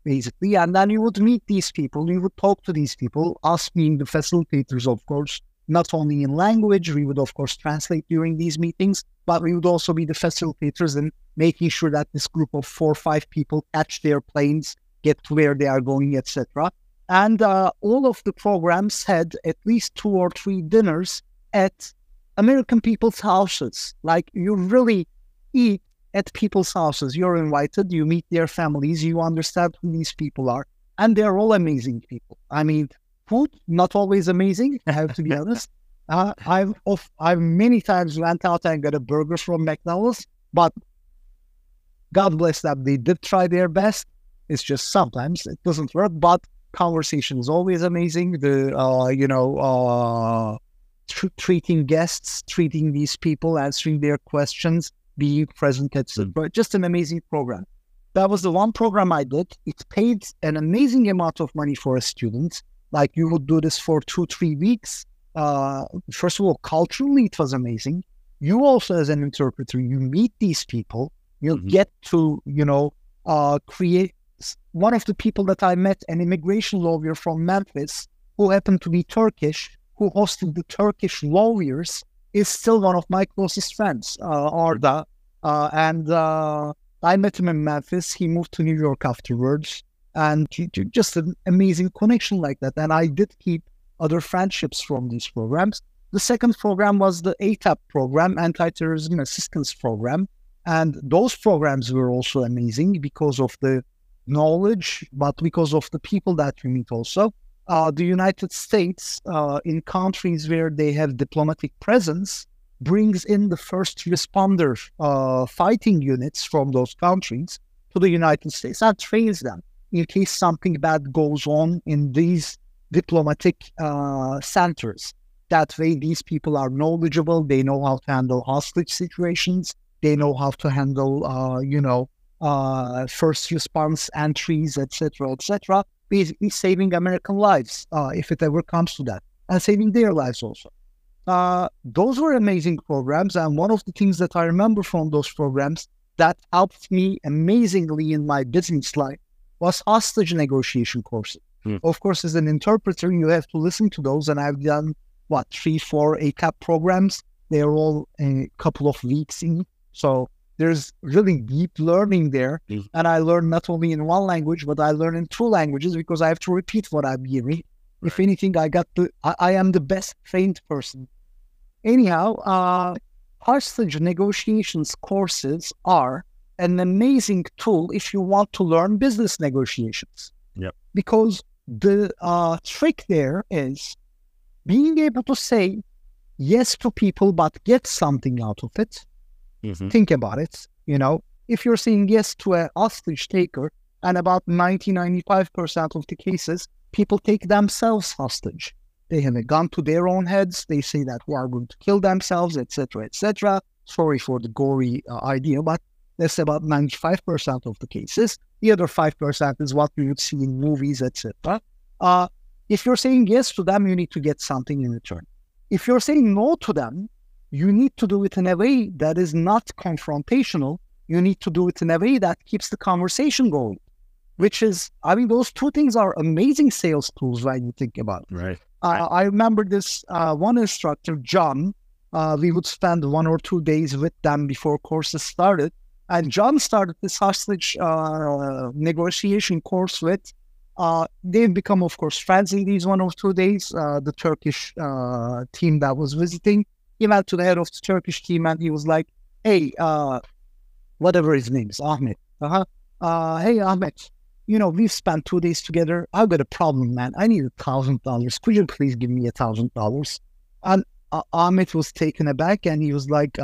basically. And then you would meet these people, you would talk to these people, us being the facilitators, of course, not only in language, we would, of course, translate during these meetings, but we would also be the facilitators in making sure that this group of 4 or 5 people catch their planes, get to where they are going, etc. And all of the programs had at least 2 or 3 dinners at American people's houses. Like, you really eat at people's houses. You're invited, you meet their families, you understand who these people are. And they're all amazing people. I mean, food, not always amazing, I have to be honest. I've many times went out and got a burger from McDonald's, but God bless them, they did try their best. It's just sometimes it doesn't work, but conversation is always amazing. Treating guests, treating these people, answering their questions, being present, etc. Just an amazing program. That was the one program I did. It paid an amazing amount of money for a student. Like, you would do this for 2-3 weeks. First of all, culturally, it was amazing. You also, as an interpreter, you meet these people. You get to, create. One of the people that I met, an immigration lawyer from Memphis, who happened to be Turkish, who hosted the Turkish lawyers, is still one of my closest friends, Arda. I met him in Memphis. He moved to New York afterwards. And just an amazing connection like that. And I did keep other friendships from these programs. The second program was the ATAP program, Anti-Terrorism Assistance Program. And those programs were also amazing because of the knowledge, but because of the people that we meet also. The United States, in countries where they have diplomatic presence, brings in the first responder fighting units from those countries to the United States and trains them in case something bad goes on in these diplomatic centers. That way, these people are knowledgeable. They know how to handle hostage situations. They know how to handle, first response entries, etc., basically saving American lives if it ever comes to that, and saving their lives also. Those were amazing programs, and one of the things that I remember from those programs that helped me amazingly in my business life was hostage negotiation courses. Of course, as an interpreter, you have to listen to those, and I've done, 3-4 ACAP programs. They're all a couple of weeks in, so there's really deep learning there, and I learn not only in one language, but I learn in 2 languages because I have to repeat what I'm hearing. Right. If anything, I am the best trained person. Anyhow, hostage negotiations courses are an amazing tool if you want to learn business negotiations. Yep. Because the trick there is being able to say yes to people, but get something out of it. Think about it. If you're saying yes to a hostage taker, and about 90-95% of the cases, people take themselves hostage. They have a gun to their own heads. They say that we are going to kill themselves, etc., etc. Sorry for the gory idea, but that's about 95% of the cases. The other 5% is what we would see in movies, etc. If you're saying yes to them, you need to get something in return. If you're saying no to them, you need to do it in a way that is not confrontational. You need to do it in a way that keeps the conversation going, which is, those 2 things are amazing sales tools when you think about it. Right. I remember this one instructor, John. We would spend 1 or 2 days with them before courses started. And John started this hostage negotiation course with. They've become, of course, friends in these 1 or 2 days. The Turkish team that was visiting, he went to the head of the Turkish team and he was like, hey, whatever his name is, Ahmet. Hey, Ahmet, we've spent 2 days together. I've got a problem, man. I need $1,000. Could you please give me $1,000? And Ahmet was taken aback and he was like,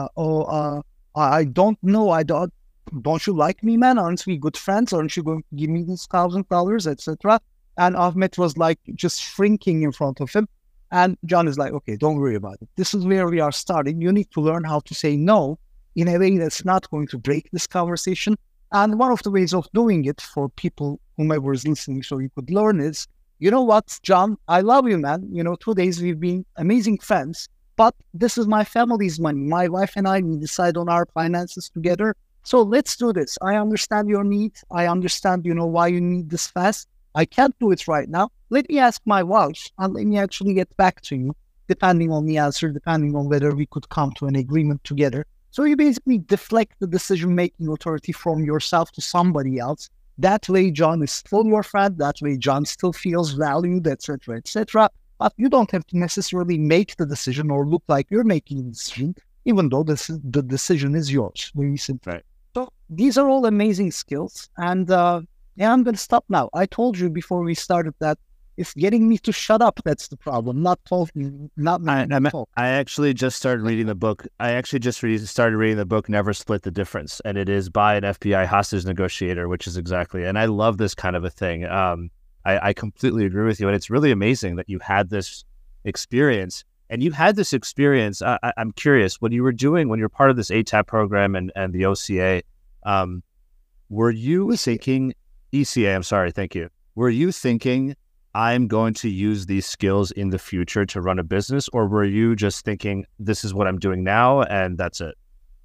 I don't know. Don't you like me, man? Aren't we good friends? Aren't you going to give me this $1,000, etc.? And Ahmet was like just shrinking in front of him. And John is like, okay, don't worry about it. This is where we are starting. You need to learn how to say no in a way that's not going to break this conversation. And one of the ways of doing it for people, whomever is listening, so you could learn is, you know what, John, I love you, man. 2 days we've been amazing friends, but this is my family's money. My wife and I, we decide on our finances together. So let's do this. I understand your need. I understand, why you need this fast. I can't do it right now. Let me ask my wife and let me actually get back to you, depending on the answer, depending on whether we could come to an agreement together. So you basically deflect the decision-making authority from yourself to somebody else. That way, John is still your friend. That way, John still feels valued, etc., etc. But you don't have to necessarily make the decision or look like you're making the decision, even though the decision is yours. Very simple. Right. So these are all amazing skills. And I'm going to stop now. I told you before we started that it's getting me to shut up that's the problem, not talking, not talk. I actually just started reading the book. Started reading the book, Never Split the Difference. And it is by an FBI hostage negotiator, which is exactly, and I love this kind of a thing. I completely agree with you. And it's really amazing that you had this experience. And you had this experience, I'm curious, when you were part of this ATAP program and the OCA, were you thinking, ECA, I'm sorry, thank you. Were you thinking, I'm going to use these skills in the future to run a business? Or were you just thinking, this is what I'm doing now and that's it?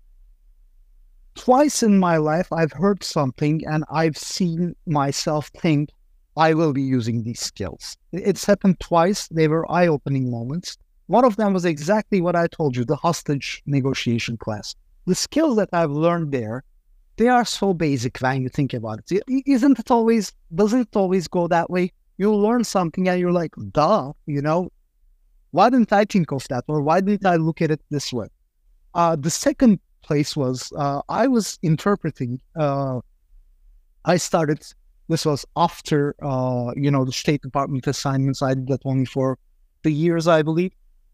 Twice in my life, I've heard something and I've seen myself think, I will be using these skills. It's happened twice. They were eye-opening moments. One of them was exactly what I told you, the hostage negotiation class. The skills that I've learned there, they are so basic when you think about it. Doesn't it always go that way? You learn something and you're like, duh, why didn't I think of that? Or why didn't I look at it this way? The second place was, I was interpreting, this was after, the State Department assignments. I did that only for 3 years, I believe.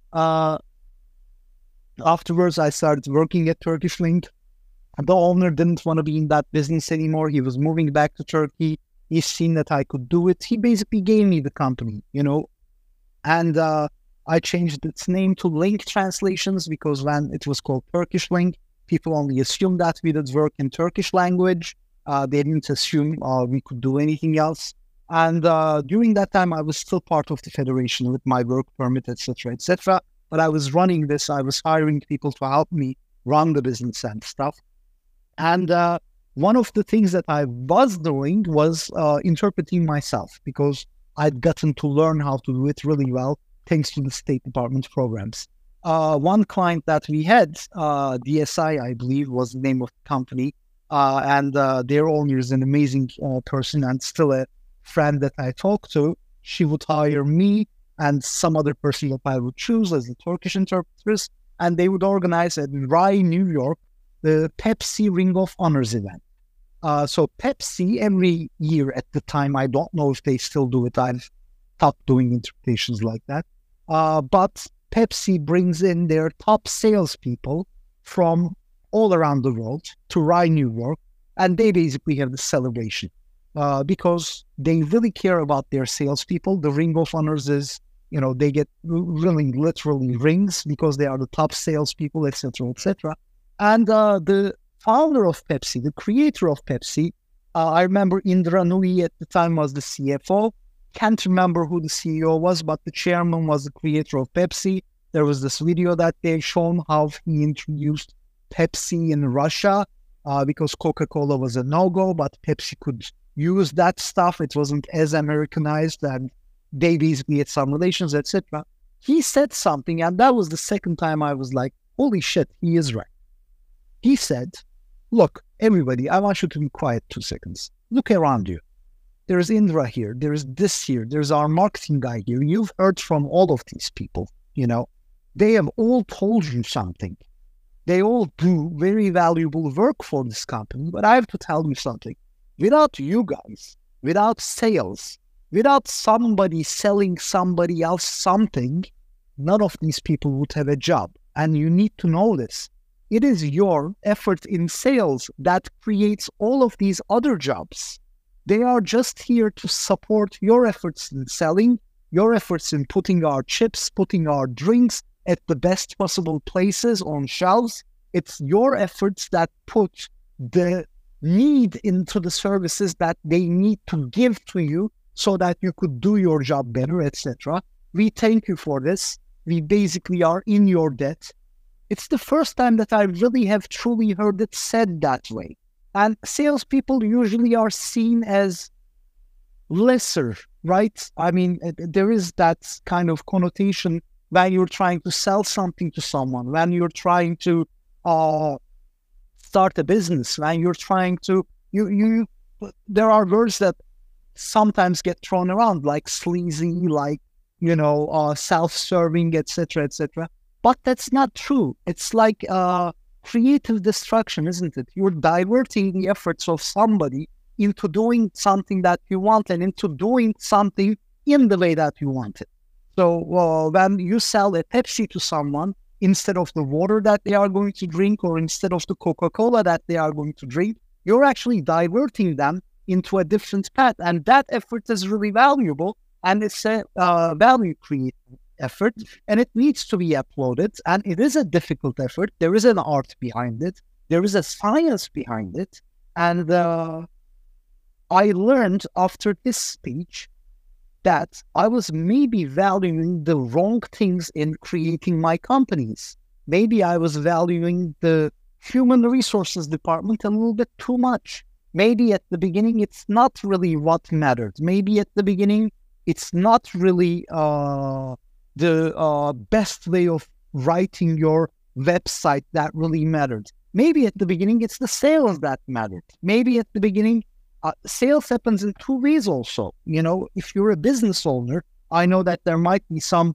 Afterwards, I started working at Turkish Link. The owner didn't want to be in that business anymore. He was moving back to Turkey. He's seen that I could do it. He basically gave me the company, and I changed its name to Link Translations because when it was called Turkish Link, people only assumed that we did work in Turkish language. They didn't assume we could do anything else. And during that time, I was still part of the federation with my work permit, etc., etc. But I was running this. I was hiring people to help me run the business and stuff. And one of the things that I was doing was interpreting myself because I'd gotten to learn how to do it really well thanks to the State Department programs. One client that we had, DSI, I believe, was the name of the company. And their owner is an amazing person and still a friend that I talked to. She would hire me and some other person that I would choose as the Turkish interpreters, and they would organize at Rye, New York, the Pepsi Ring of Honors event. So Pepsi, every year at the time, I don't know if they still do it. I've stopped doing interpretations like that. But Pepsi brings in their top salespeople from all around the world to Rye, New York, and they basically have the celebration because they really care about their salespeople. The Ring of Honors is, they get really literally rings because they are the top salespeople, etc., etc. And the founder of Pepsi, the creator of Pepsi, I remember Indra Nooyi at the time was the CFO. Can't remember who the CEO was, but the chairman was the creator of Pepsi. There was this video that they shown how he introduced Pepsi in Russia because Coca-Cola was a no-go, but Pepsi could use that stuff. It wasn't as Americanized, and they basically had some relations, etc. He said something, and that was the second time I was like, holy shit, he is right. He said, look, everybody, I want you to be quiet 2 seconds. Look around you. There's Indra here. There's this here. There's our marketing guy here. You've heard from all of these people, They have all told you something. They all do very valuable work for this company. But I have to tell you something. Without you guys, without sales, without somebody selling somebody else something, none of these people would have a job. And you need to know this. It is your effort in sales that creates all of these other jobs. They are just here to support your efforts in selling, your efforts in putting our chips, putting our drinks at the best possible places on shelves. It's your efforts that put the need into the services that they need to give to you so that you could do your job better, etc. We thank you for this. We basically are in your debt. It's the first time that I really have truly heard it said that way. And salespeople usually are seen as lesser, right? I mean, there is that kind of connotation when you're trying to sell something to someone, when you're trying to start a business, when you're trying to, there are words that sometimes get thrown around, like sleazy, like, self-serving, etc., etc. But that's not true. It's like creative destruction, isn't it? You're diverting the efforts of somebody into doing something that you want and into doing something in the way that you want it. So when you sell a Pepsi to someone, instead of the water that they are going to drink or instead of the Coca-Cola that they are going to drink, you're actually diverting them into a different path. And that effort is really valuable, and it's a value-creating effort, and it needs to be applauded. And it is a difficult effort. There is an art behind it. There is a science behind it. And I learned after this speech that I was maybe valuing the wrong things in creating my companies. Maybe I was valuing the human resources department a little bit too much. Maybe at the beginning, it's not really what mattered. Maybe at the beginning, it's not really the best way of writing your website that really mattered. Maybe at the beginning, it's the sales that mattered. Maybe at the beginning, sales happens in two ways also. If you're a business owner, I know that there might be some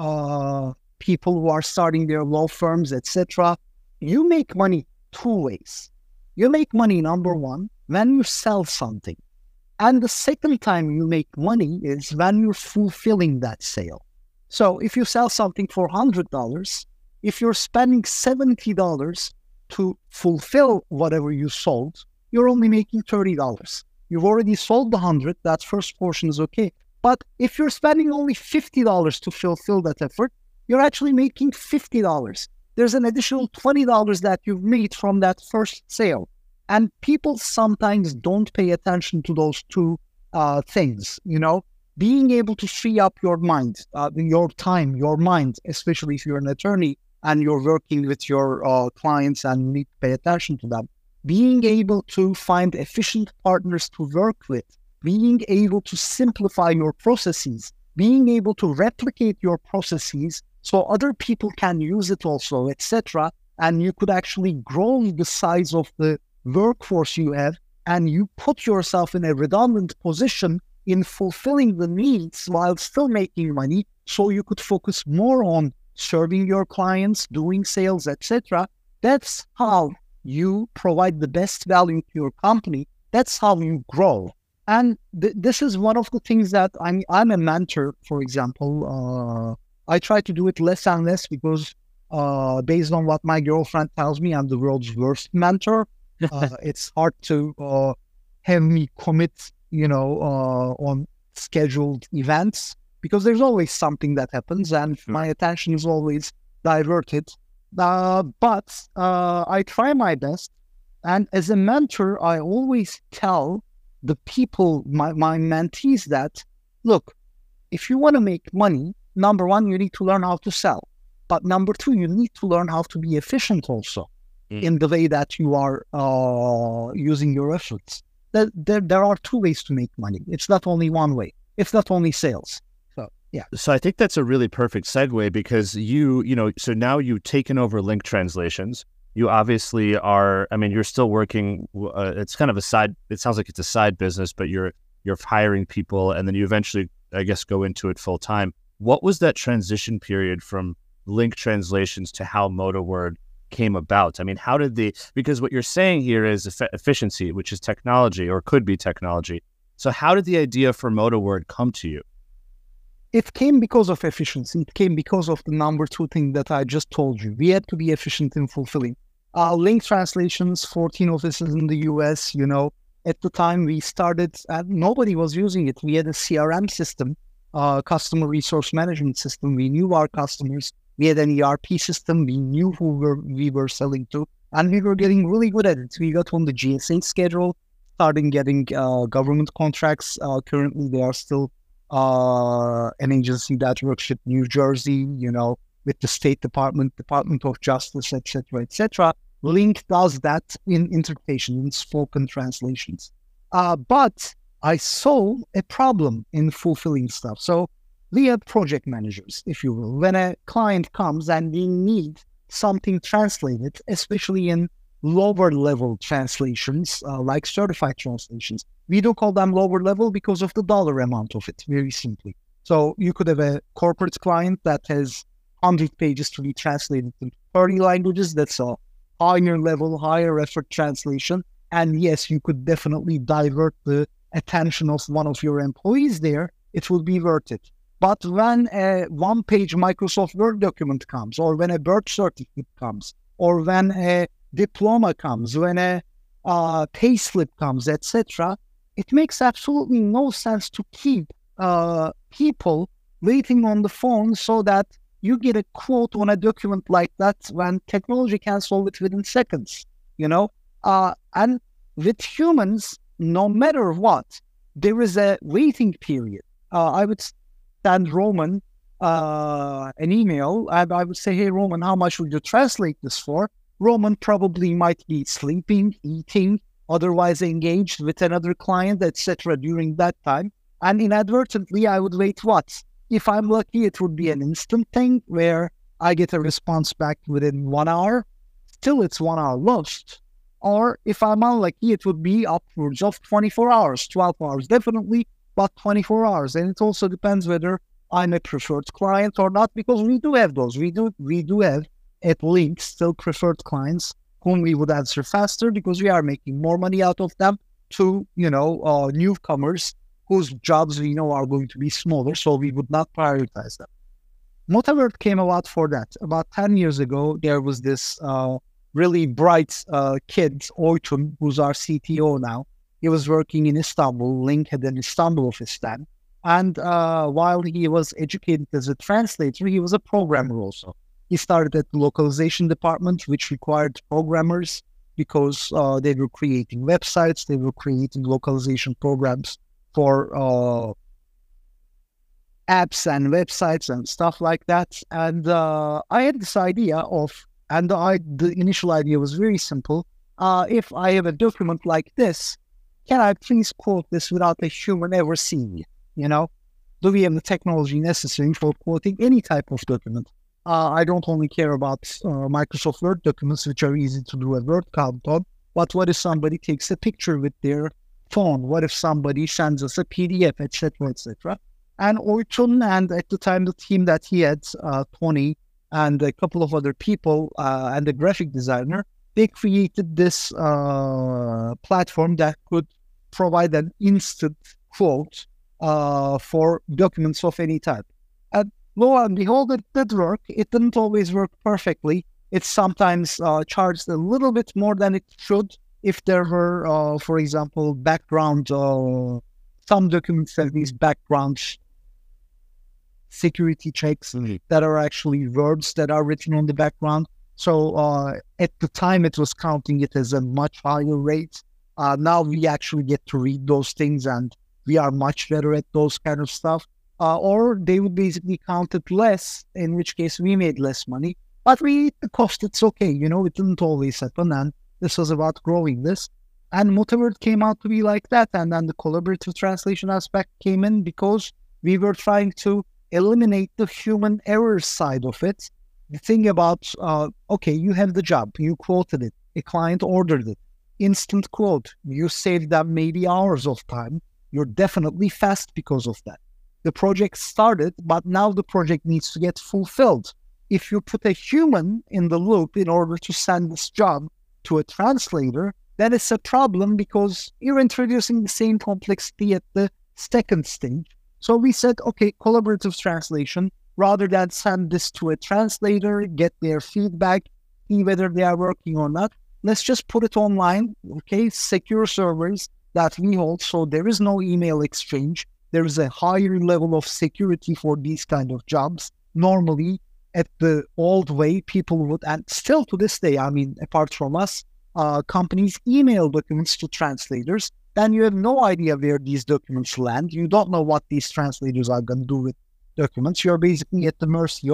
people who are starting their law firms, etc. You make money two ways. You make money, number one, when you sell something. And the second time you make money is when you're fulfilling that sale. So if you sell something for $100, if you're spending $70 to fulfill whatever you sold, you're only making $30. You've already sold the 100, that first portion is okay. But if you're spending only $50 to fulfill that effort, you're actually making $50. There's an additional $20 that you've made from that first sale. And people sometimes don't pay attention to those two things, Being able to free up your mind, your time, your mind, especially if you're an attorney and you're working with your clients and you need to pay attention to them. Being able to find efficient partners to work with, being able to simplify your processes, being able to replicate your processes so other people can use it also, etc. And you could actually grow the size of the workforce you have, and you put yourself in a redundant position in fulfilling the needs while still making money, so you could focus more on serving your clients, doing sales, etc. That's how you provide the best value to your company. That's how you grow. And this is one of the things that I'm a mentor, for example. I try to do it less and less because based on what my girlfriend tells me, I'm the world's worst mentor. It's hard to have me commit, on scheduled events because there's always something that happens and my attention is always diverted. But I try my best. And as a mentor, I always tell the people, my mentees, that, look, if you want to make money, number one, you need to learn how to sell. But number two, you need to learn how to be efficient also in the way that you are using your efforts. There are two ways to make money. It's not only one way. It's not only sales. So, yeah. So I think that's a really perfect segue because so now you've taken over Link Translations. You obviously are, you're still working. It's kind of it sounds like it's a side business, but you're hiring people and then you eventually, I guess, go into it full time. What was that transition period from Link Translations to how MotoWord came about? How did because what you're saying here is efficiency, which is technology or could be technology. So how did the idea for MotoWord come to you? It came because of efficiency. It came because of the number two thing that I just told you. We had to be efficient in fulfilling. Link Translations, 14 offices in the US, at the time we started, nobody was using it. We had a CRM system, customer resource management system. We knew our customers. We had an ERP system. We knew who we were selling to, and we were getting really good at it. We got on the GSA schedule, starting getting government contracts. Currently, they are still an agency that works with New Jersey, with the State Department, Department of Justice, etc., etc. Link does that in interpretation, in spoken translations. But I saw a problem in fulfilling stuff. So we are project managers, if you will. When a client comes and we need something translated, especially in lower level translations, like certified translations, we do call them lower level because of the dollar amount of it, very simply. So you could have a corporate client that has 100 pages to be translated into 30 languages. That's a higher level, higher effort translation. And yes, you could definitely divert the attention of one of your employees there. It will be worth it. But when a one-page Microsoft Word document comes, or when a birth certificate comes, or when a diploma comes, when a payslip comes, etc., it makes absolutely no sense to keep people waiting on the phone so that you get a quote on a document like that when technology can solve it within seconds, you know? And with humans, no matter what, there is a waiting period. I would send Roman an email, and I would say, hey, Roman, how much would you translate this for? Roman probably might be sleeping, eating, otherwise engaged with another client, etc. during that time. And inadvertently, I would wait what? If I'm lucky, it would be an instant thing where I get a response back within 1 hour. Still, it's 1 hour lost. Or if I'm unlucky, it would be upwards of 24 hours, 12 hours, definitely, but 24 hours. And it also depends whether I'm a preferred client or not, because we do have those. We do have at Link still preferred clients whom we would answer faster because we are making more money out of them to, newcomers whose jobs we know are going to be smaller, so we would not prioritize them. Motavert came about for that. About 10 years ago, there was this really bright kid, Oytun, who's our CTO now. He was working in Istanbul. Link had an Istanbul office then. And while he was educated as a translator, he was a programmer also. He started at the localization department, which required programmers because they were creating websites, they were creating localization programs for apps and websites and stuff like that. And I had this idea the initial idea was very simple. If I have a document like this, can I please quote this without a human ever seeing it? Do we have the technology necessary for quoting any type of document? I don't only care about Microsoft Word documents, which are easy to do a word count on, but what if somebody takes a picture with their phone? What if somebody sends us a PDF, etc., etc.? And Oytun, and at the time, the team that he had, Tony, and a couple of other people, and a graphic designer, they created this platform that could provide an instant quote for documents of any type. And lo and behold, it did work. It didn't always work perfectly. It sometimes charged a little bit more than it should if there were, for example, background, some documents have these background security checks that are actually words that are written on the background. So at the time, it was counting it as a much higher rate. Now we actually get to read those things, and we are much better at those kind of stuff. Or they would basically count it less, in which case we made less money. But we eat the cost, it's okay. It didn't always happen. And this was about growing this. And Motavert came out to be like that. And then the collaborative translation aspect came in because we were trying to eliminate the human error side of it. The thing about, okay, you have the job, you quoted it, a client ordered it, instant quote, you saved them maybe hours of time. You're definitely fast because of that. The project started, but now the project needs to get fulfilled. If you put a human in the loop in order to send this job to a translator, then it's a problem because you're introducing the same complexity at the second stage. So we said, okay, collaborative translation, rather than send this to a translator, get their feedback, see whether they are working or not, let's just put it online, okay, secure servers that we hold, so there is no email exchange. There is a higher level of security for these kind of jobs. Normally, at the old way, people would, and still to this day, apart from us, companies email documents to translators. Then you have no idea where these documents land. You don't know what these translators are going to do with documents. You're basically at the mercy of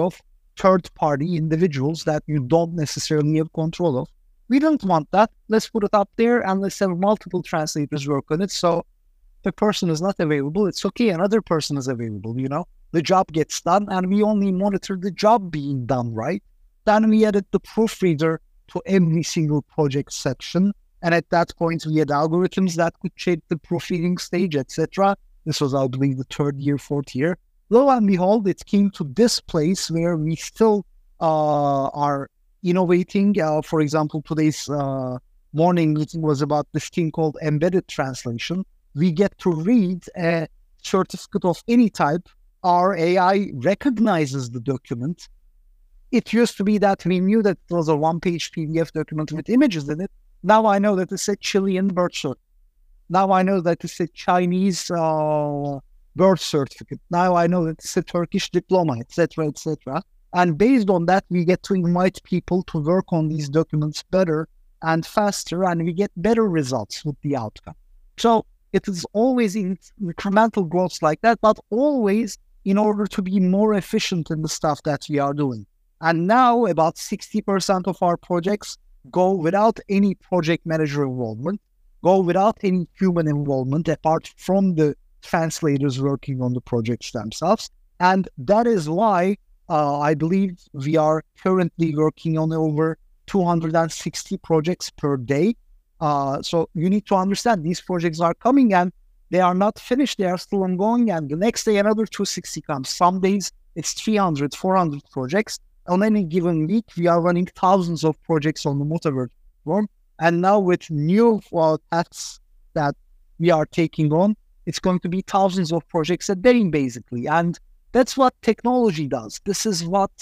third-party individuals that you don't necessarily have control of. We don't want that. Let's put it up there and let's have multiple translators work on it. So if a person is not available, it's okay. Another person is available, The job gets done and we only monitor the job being done, right? Then we added the proofreader to every single project section. And at that point, we had algorithms that could check the proofreading stage, etc. This was, I believe, the third year, fourth year. Lo and behold, it came to this place where we still are innovating. For example, today's morning meeting was about this thing called embedded translation. We get to read a certificate of any type. Our AI recognizes the document. It used to be that we knew that it was a one-page PDF document with images in it. Now I know that it's a Chilean birth certificate. Now I know that it's a Chinese birth certificate. Now I know that it's a Turkish diploma, etc., etc. And based on that, we get to invite people to work on these documents better and faster, and we get better results with the outcome. So it is always in incremental growth like that, but always in order to be more efficient in the stuff that we are doing. And now about 60% of our projects go without any project manager involvement, go without any human involvement apart from the translators working on the projects themselves. And that is why I believe we are currently working on over 260 projects per day. So you need to understand these projects are coming and they are not finished. They are still ongoing. And the next day, another 260 comes. Some days it's 300, 400 projects. On any given week, we are running thousands of projects on the Motavert platform. And now with new tasks that we are taking on, it's going to be thousands of projects a day, basically. And that's what technology does. This is what,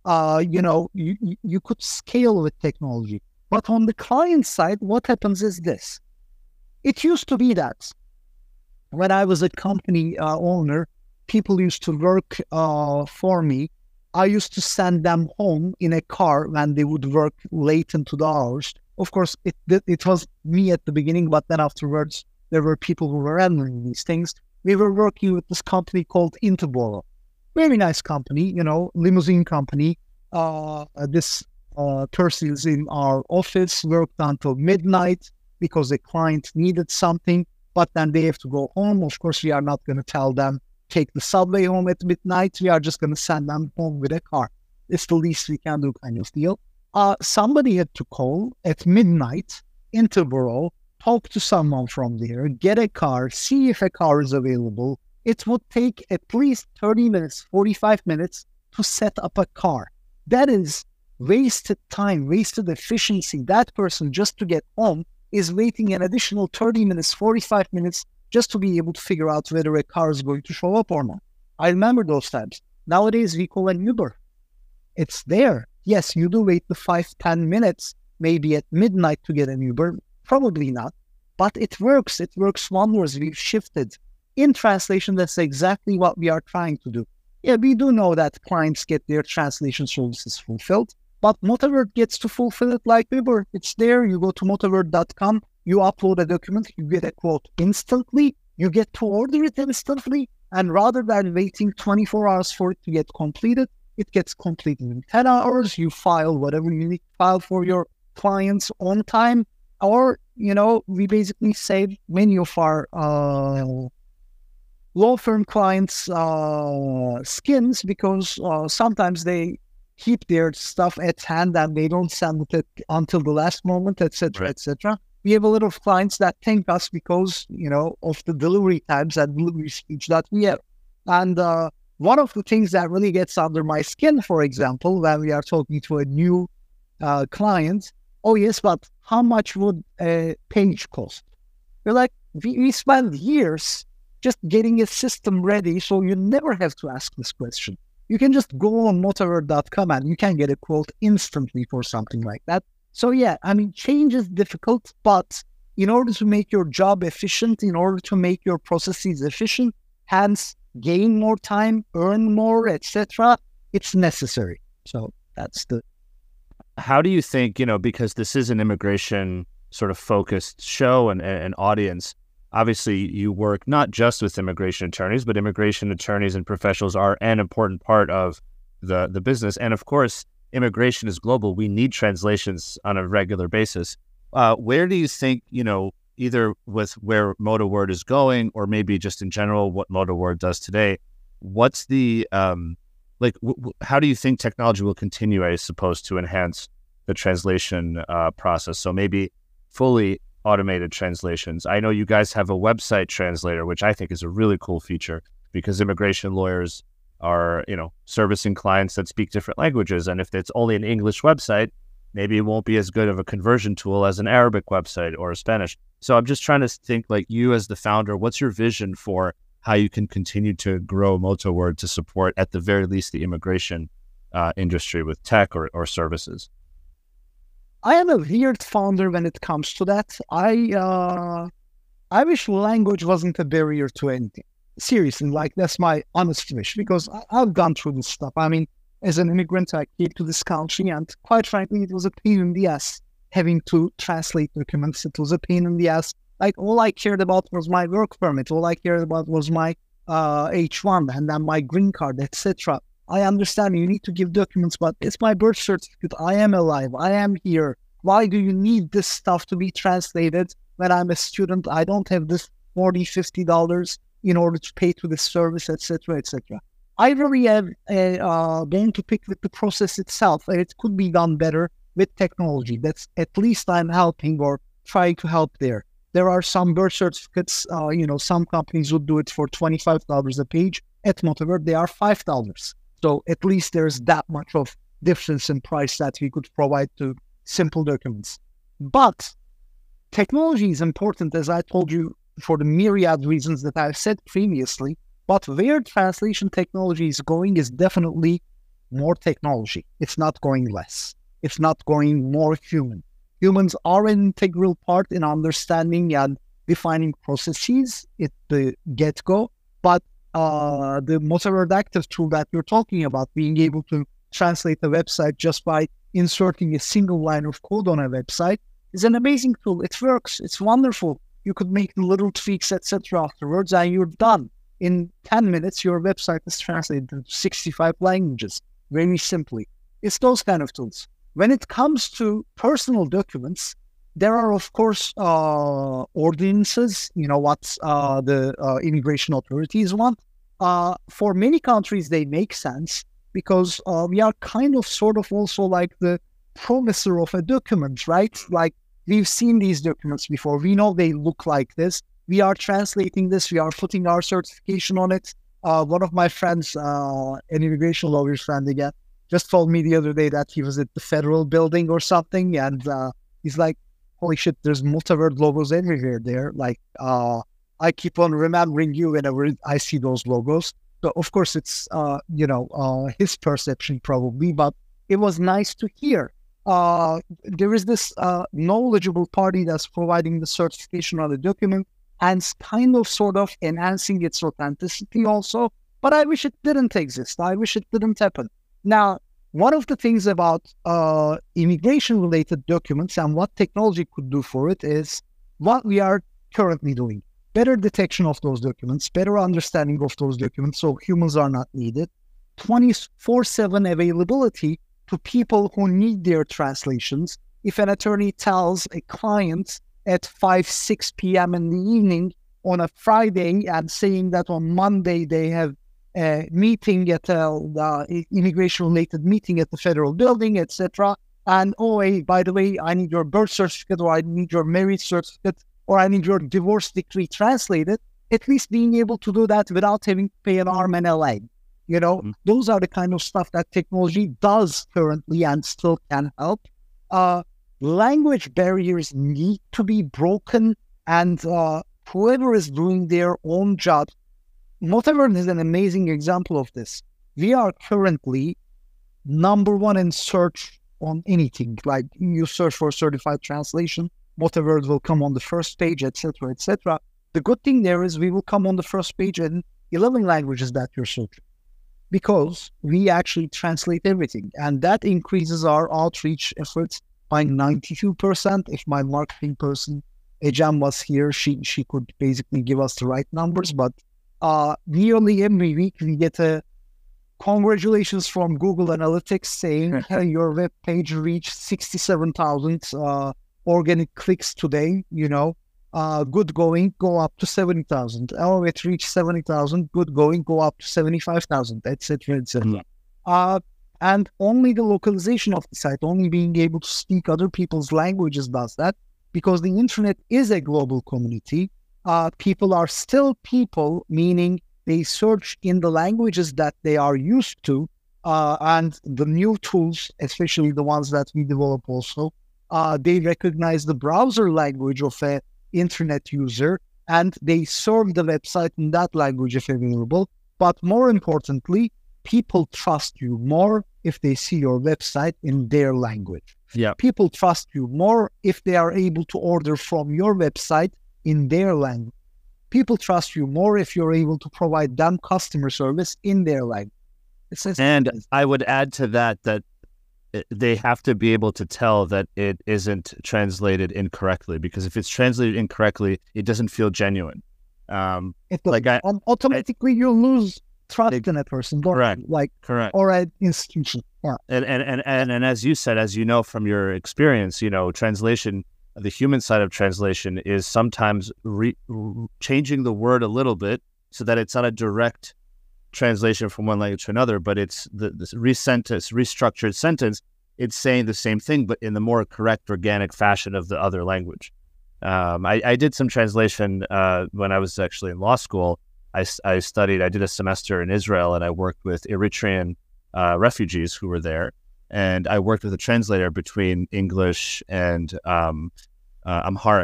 you could scale with technology. But on the client side, what happens is this. It used to be that when I was a company owner, people used to work for me. I used to send them home in a car when they would work late into the hours. Of course, it was me at the beginning, but then afterwards, there were people who were handling these things. We were working with this company called Interboro. Very nice company, limousine company. This person is in our office, worked until midnight because the client needed something, but then they have to go home. Of course, we are not going to tell them, take the subway home at midnight. We are just going to send them home with a car. It's the least we can do kind of deal. Somebody had to call at midnight, Interboro, talk to someone from there, get a car, see if a car is available. It would take at least 30 minutes, 45 minutes to set up a car. That is wasted time, wasted efficiency. That person, just to get home, is waiting an additional 30 minutes, 45 minutes just to be able to figure out whether a car is going to show up or not. I remember those times. Nowadays, we call an Uber. It's there. Yes, you do wait the 5-10 minutes, maybe at midnight to get an Uber. Probably not. But it works. It works wonders. We've shifted. In translation, that's exactly what we are trying to do. Yeah, we do know that clients get their translation services fulfilled, but Motavert gets to fulfill it like Uber. It's there. You go to motavert.com, you upload a document, you get a quote instantly, you get to order it instantly, and rather than waiting 24 hours for it to get completed, it gets completed in 10 hours. You file whatever you need to file for your clients on time, or, we basically save many of our law firm clients' skins because sometimes they keep their stuff at hand and they don't send it until the last moment, etc., etc. We have a lot of clients that thank us because, of the delivery times and delivery speeds that we have. And one of the things that really gets under my skin, for example, when we are talking to a new client, oh yes, but how much would a page cost? We're like, we spend years just getting a system ready, so you never have to ask this question. You can just go on motavert.com and you can get a quote instantly for something like that. So yeah, change is difficult, but in order to make your job efficient, in order to make your processes efficient, hence gain more time, earn more, etc., it's necessary. So that's the... How do you think, because this is an immigration sort of focused show and audience, obviously you work not just with immigration attorneys, but immigration attorneys and professionals are an important part of the business. And of course, immigration is global. We need translations on a regular basis. Where do you think, either with where MotoWord is going, or maybe just in general what MotoWord does today, what's the how do you think technology will continue, I suppose, to enhance the translation process? So maybe fully automated translations. I know you guys have a website translator, which I think is a really cool feature, because immigration lawyers are, servicing clients that speak different languages. And if it's only an English website, maybe it won't be as good of a conversion tool as an Arabic website or a Spanish. So I'm just trying to think, like, you as the founder, what's your vision for how you can continue to grow MotoWord to support, at the very least, the immigration industry with tech or services? I am a weird founder when it comes to that. I wish language wasn't a barrier to anything. Seriously, like, that's my honest wish, because I've gone through this stuff. I mean, as an immigrant, I came to this country, and quite frankly, it was a pain in the ass having to translate documents. It was a pain in the ass. Like, all I cared about was my work permit. All I cared about was my H1 and then my green card, etc. I understand you need to give documents, but it's my birth certificate. I am alive. I am here. Why do you need this stuff to be translated when I'm a student? I don't have this $40, $50 in order to pay to this service, etc., etc. I really am going to pick with the process itself, and it could be done better with technology. That's at least I'm helping or trying to help there. There are some birth certificates, some companies would do it for $25 a page. At MotoWord, they are $5. So at least there's that much of difference in price that we could provide to simple documents. But technology is important, as I told you, for the myriad reasons that I've said previously. But where translation technology is going is definitely more technology. It's not going less. It's not going more human. Humans are an integral part in understanding and defining processes at the get-go. But the MotoWord Active tool that you're talking about, being able to translate a website just by inserting a single line of code on a website, is an amazing tool. It works. It's wonderful. You could make little tweaks, etc. afterwards, and you're done. In 10 minutes, your website is translated to 65 languages, very simply. It's those kind of tools. When it comes to personal documents, there are, of course, ordinances, what the immigration authorities want. For many countries, they make sense, because we are kind of sort of also like the promisor of a document, right? Like, we've seen these documents before. We know they look like this. We are translating this. We are putting our certification on it. One of my friends, an immigration lawyer friend again, just told me the other day that he was at the federal building or something, and he's like, holy shit, there's MotoWord logos everywhere there. Like, I keep on remembering you whenever I see those logos. So, of course, it's, his perception probably, but it was nice to hear. There is this knowledgeable party that's providing the certification on the document and kind of sort of enhancing its authenticity also. But I wish it didn't exist. I wish it didn't happen. Now, one of the things about immigration-related documents and what technology could do for it is what we are currently doing. Better detection of those documents, better understanding of those documents, so humans are not needed. 24/7 availability to people who need their translations. If an attorney tells a client at 5, 6 p.m. in the evening on a Friday and saying that on Monday they have a meeting at the immigration-related meeting at the federal building, etc. And, hey, by the way, I need your birth certificate, or I need your marriage certificate, or I need your divorce decree translated, at least being able to do that without having to pay an arm and a leg. Those are the kind of stuff that technology does currently and still can help. Language barriers need to be broken, and whoever is doing their own job. MotoWord is an amazing example of this. We are currently number one in search on anything. Like, you search for certified translation, MotoWord will come on the first page, etc., etc. The good thing there is we will come on the first page in 11 languages that you're searching, because we actually translate everything. And that increases our outreach efforts by 92%. If my marketing person, Ejam, was here, she could basically give us the right numbers. But nearly every week we get a congratulations from Google Analytics saying your web page reached 67,000 organic clicks today, good going, go up to 70,000. Oh, it reached 70,000, good going, go up to 75,000, etc., etc. And only the localization of the site, only being able to speak other people's languages does that, because the internet is a global community. People are still people, meaning they search in the languages that they are used to, and the new tools, especially the ones that we develop also, they recognize the browser language of an internet user, and they serve the website in that language if available. But more importantly, people trust you more if they see your website in their language. Yeah. People trust you more if they are able to order from your website in their language. People trust you more if you're able to provide them customer service in their language. And I would add to that they have to be able to tell that it isn't translated incorrectly, because if it's translated incorrectly, it doesn't feel genuine. Automatically you lose trust in a person, correct, or an institution. Yeah. And as you said, as you know from your experience, translation, the human side of translation is sometimes changing the word a little bit so that it's not a direct translation from one language to another, but it's the restructured sentence. It's saying the same thing, but in the more correct, organic fashion of the other language. I did some translation when I was actually in law school. I did a semester in Israel, and I worked with Eritrean refugees who were there. And I worked with a translator between English and Amharic.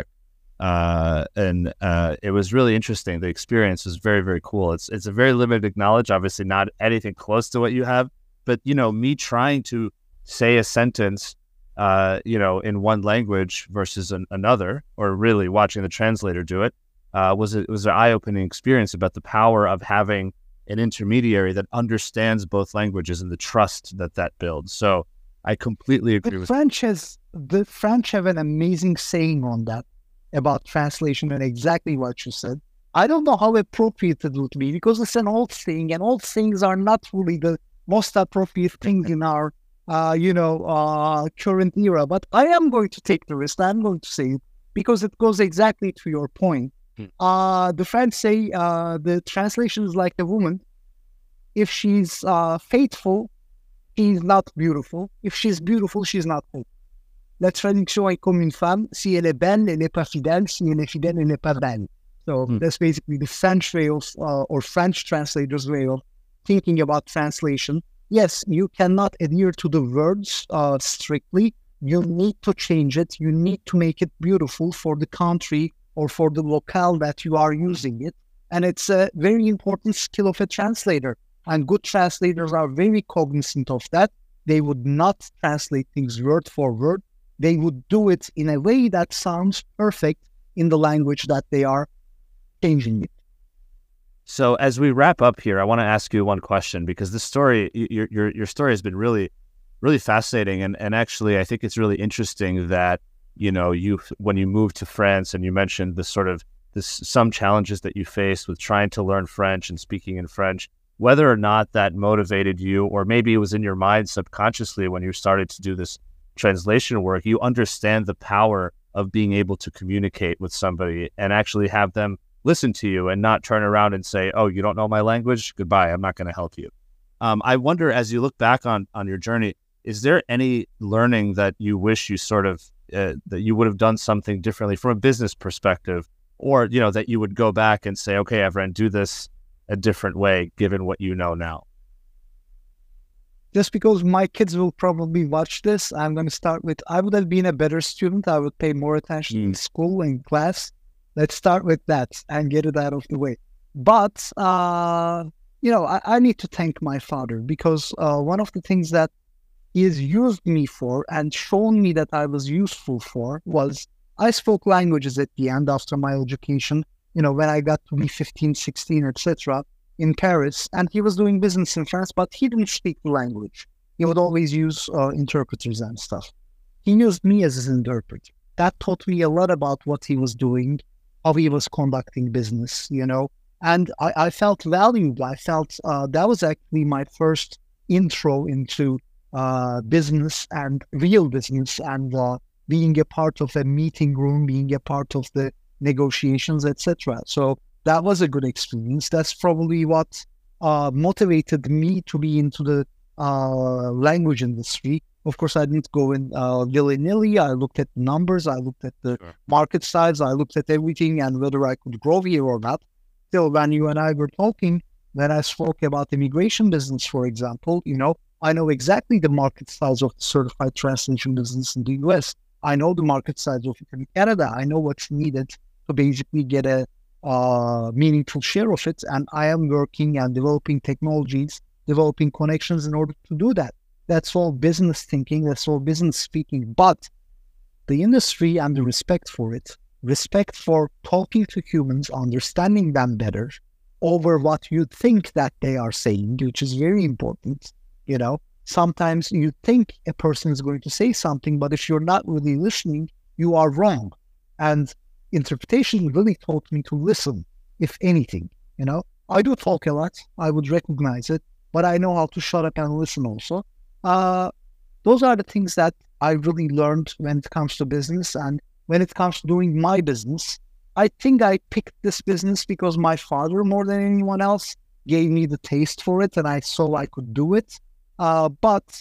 And it was really interesting. The experience was very, very cool. It's a very limited knowledge, obviously not anything close to what you have, but, me trying to say a sentence, in one language versus another, or really watching the translator do it, was an eye-opening experience about the power of having an intermediary that understands both languages and the trust that builds. So I completely agree with the French have an amazing saying on that about translation, and exactly what you said. I don't know how appropriate it would be, because it's an old saying, and old sayings are not really the most appropriate things in our current era. But I am going to take the risk. I'm going to say it because it goes exactly to your point. The French say the translation is like a woman. If she's faithful, she's not beautiful. If she's beautiful, she's not faithful. La traduction est comme une femme. Si elle est belle, elle n'est pas fidèle. Si elle est fidèle, elle n'est pas belle. So that's basically the French way of, or French translators' way of thinking about translation. Yes, you cannot adhere to the words strictly. You need to change it. You need to make it beautiful for the country or for the locale that you are using it. And it's a very important skill of a translator. And good translators are very cognizant of that. They would not translate things word for word. They would do it in a way that sounds perfect in the language that they are changing it. So as we wrap up here, I want to ask you one question, because this story, your story has been really, really fascinating. And actually, I think it's really interesting that, when you moved to France, and you mentioned some challenges that you faced with trying to learn French and speaking in French, whether or not that motivated you, or maybe it was in your mind subconsciously when you started to do this translation work, you understand the power of being able to communicate with somebody and actually have them listen to you and not turn around and say, oh, you don't know my language? Goodbye. I'm not going to help you. I wonder, as you look back on your journey, is there any learning that you wish you that you would have done something differently from a business perspective, or, that you would go back and say, okay, Evren, do this a different way, given what you know now? Just because my kids will probably watch this, I'm going to start with, I would have been a better student. I would pay more attention in school and class. Let's start with that and get it out of the way. But, I need to thank my father, because one of the things that he has used me for and shown me that I was useful for was, I spoke languages at the end after my education, when I got to be 15, 16, etc. in Paris, and he was doing business in France, but he didn't speak the language. He would always use interpreters and stuff. He used me as his interpreter. That taught me a lot about what he was doing, how he was conducting business, And I felt valued. I felt that was actually my first intro into business and real business, and being a part of a meeting room, being a part of the negotiations, etc. So that was a good experience. That's probably what motivated me to be into the language industry. Of course, I didn't go in willy-nilly. I looked at numbers, I looked at the market size, I looked at everything and whether I could grow here or not. Still, when you and I were talking, when I spoke about immigration business, for example, I know exactly the market size of the certified translation business in the US. I know the market size of it in Canada. I know what's needed to basically get a meaningful share of it. And I am working and developing technologies, developing connections in order to do that. That's all business thinking. That's all business speaking. But the industry and the respect for it, respect for talking to humans, understanding them better over what you think that they are saying, which is very important. Sometimes you think a person is going to say something, but if you're not really listening, you are wrong. And interpretation really taught me to listen, if anything. I do talk a lot. I would recognize it, but I know how to shut up and listen also. Those are the things that I really learned when it comes to business. And when it comes to doing my business, I think I picked this business because my father, more than anyone else, gave me the taste for it, and I saw I could do it. But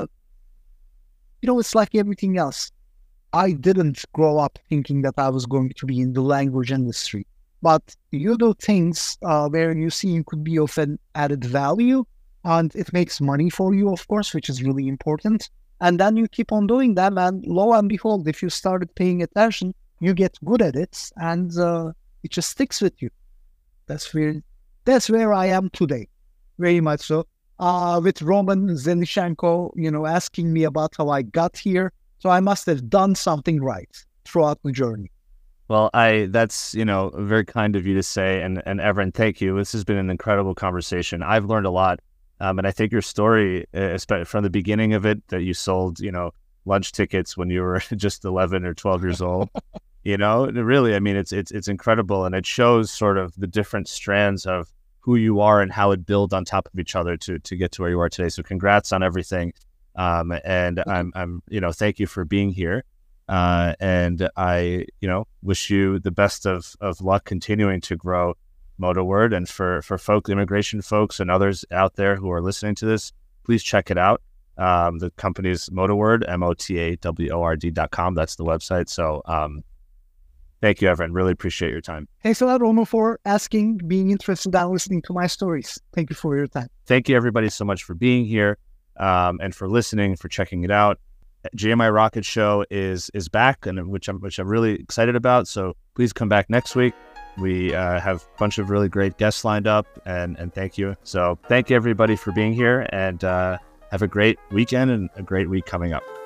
it's like everything else. I didn't grow up thinking that I was going to be in the language industry. But you do things where you see you could be of an added value, and it makes money for you, of course, which is really important. And then you keep on doing that, and lo and behold, if you started paying attention, you get good at it, and it just sticks with you. That's where I am today, very much so. With Roman Zelishenko, asking me about how I got here. So I must have done something right throughout the journey. Well, that's, very kind of you to say. And Evren, thank you. This has been an incredible conversation. I've learned a lot. And I think your story, especially from the beginning of it, that you sold, lunch tickets when you were just 11 or 12 years old, really, I mean, it's incredible. And it shows sort of the different strands of who you are and how it builds on top of each other to get to where you are today. So congrats on everything. And I'm thank you for being here. And I, wish you the best of luck continuing to grow MotoWord. And for immigration folks and others out there who are listening to this, please check it out. The company's MotoWord, MOTAWORD.com. That's the website. So, thank you, Evren. Really appreciate your time. Thanks a lot, Romo, for asking, being interested and listening to my stories. Thank you for your time. Thank you, everybody, so much for being here, and for listening, for checking it out. GMI Rocket Show is back, and which I'm really excited about. So please come back next week. We have a bunch of really great guests lined up, and thank you. So thank you, everybody, for being here, and have a great weekend and a great week coming up.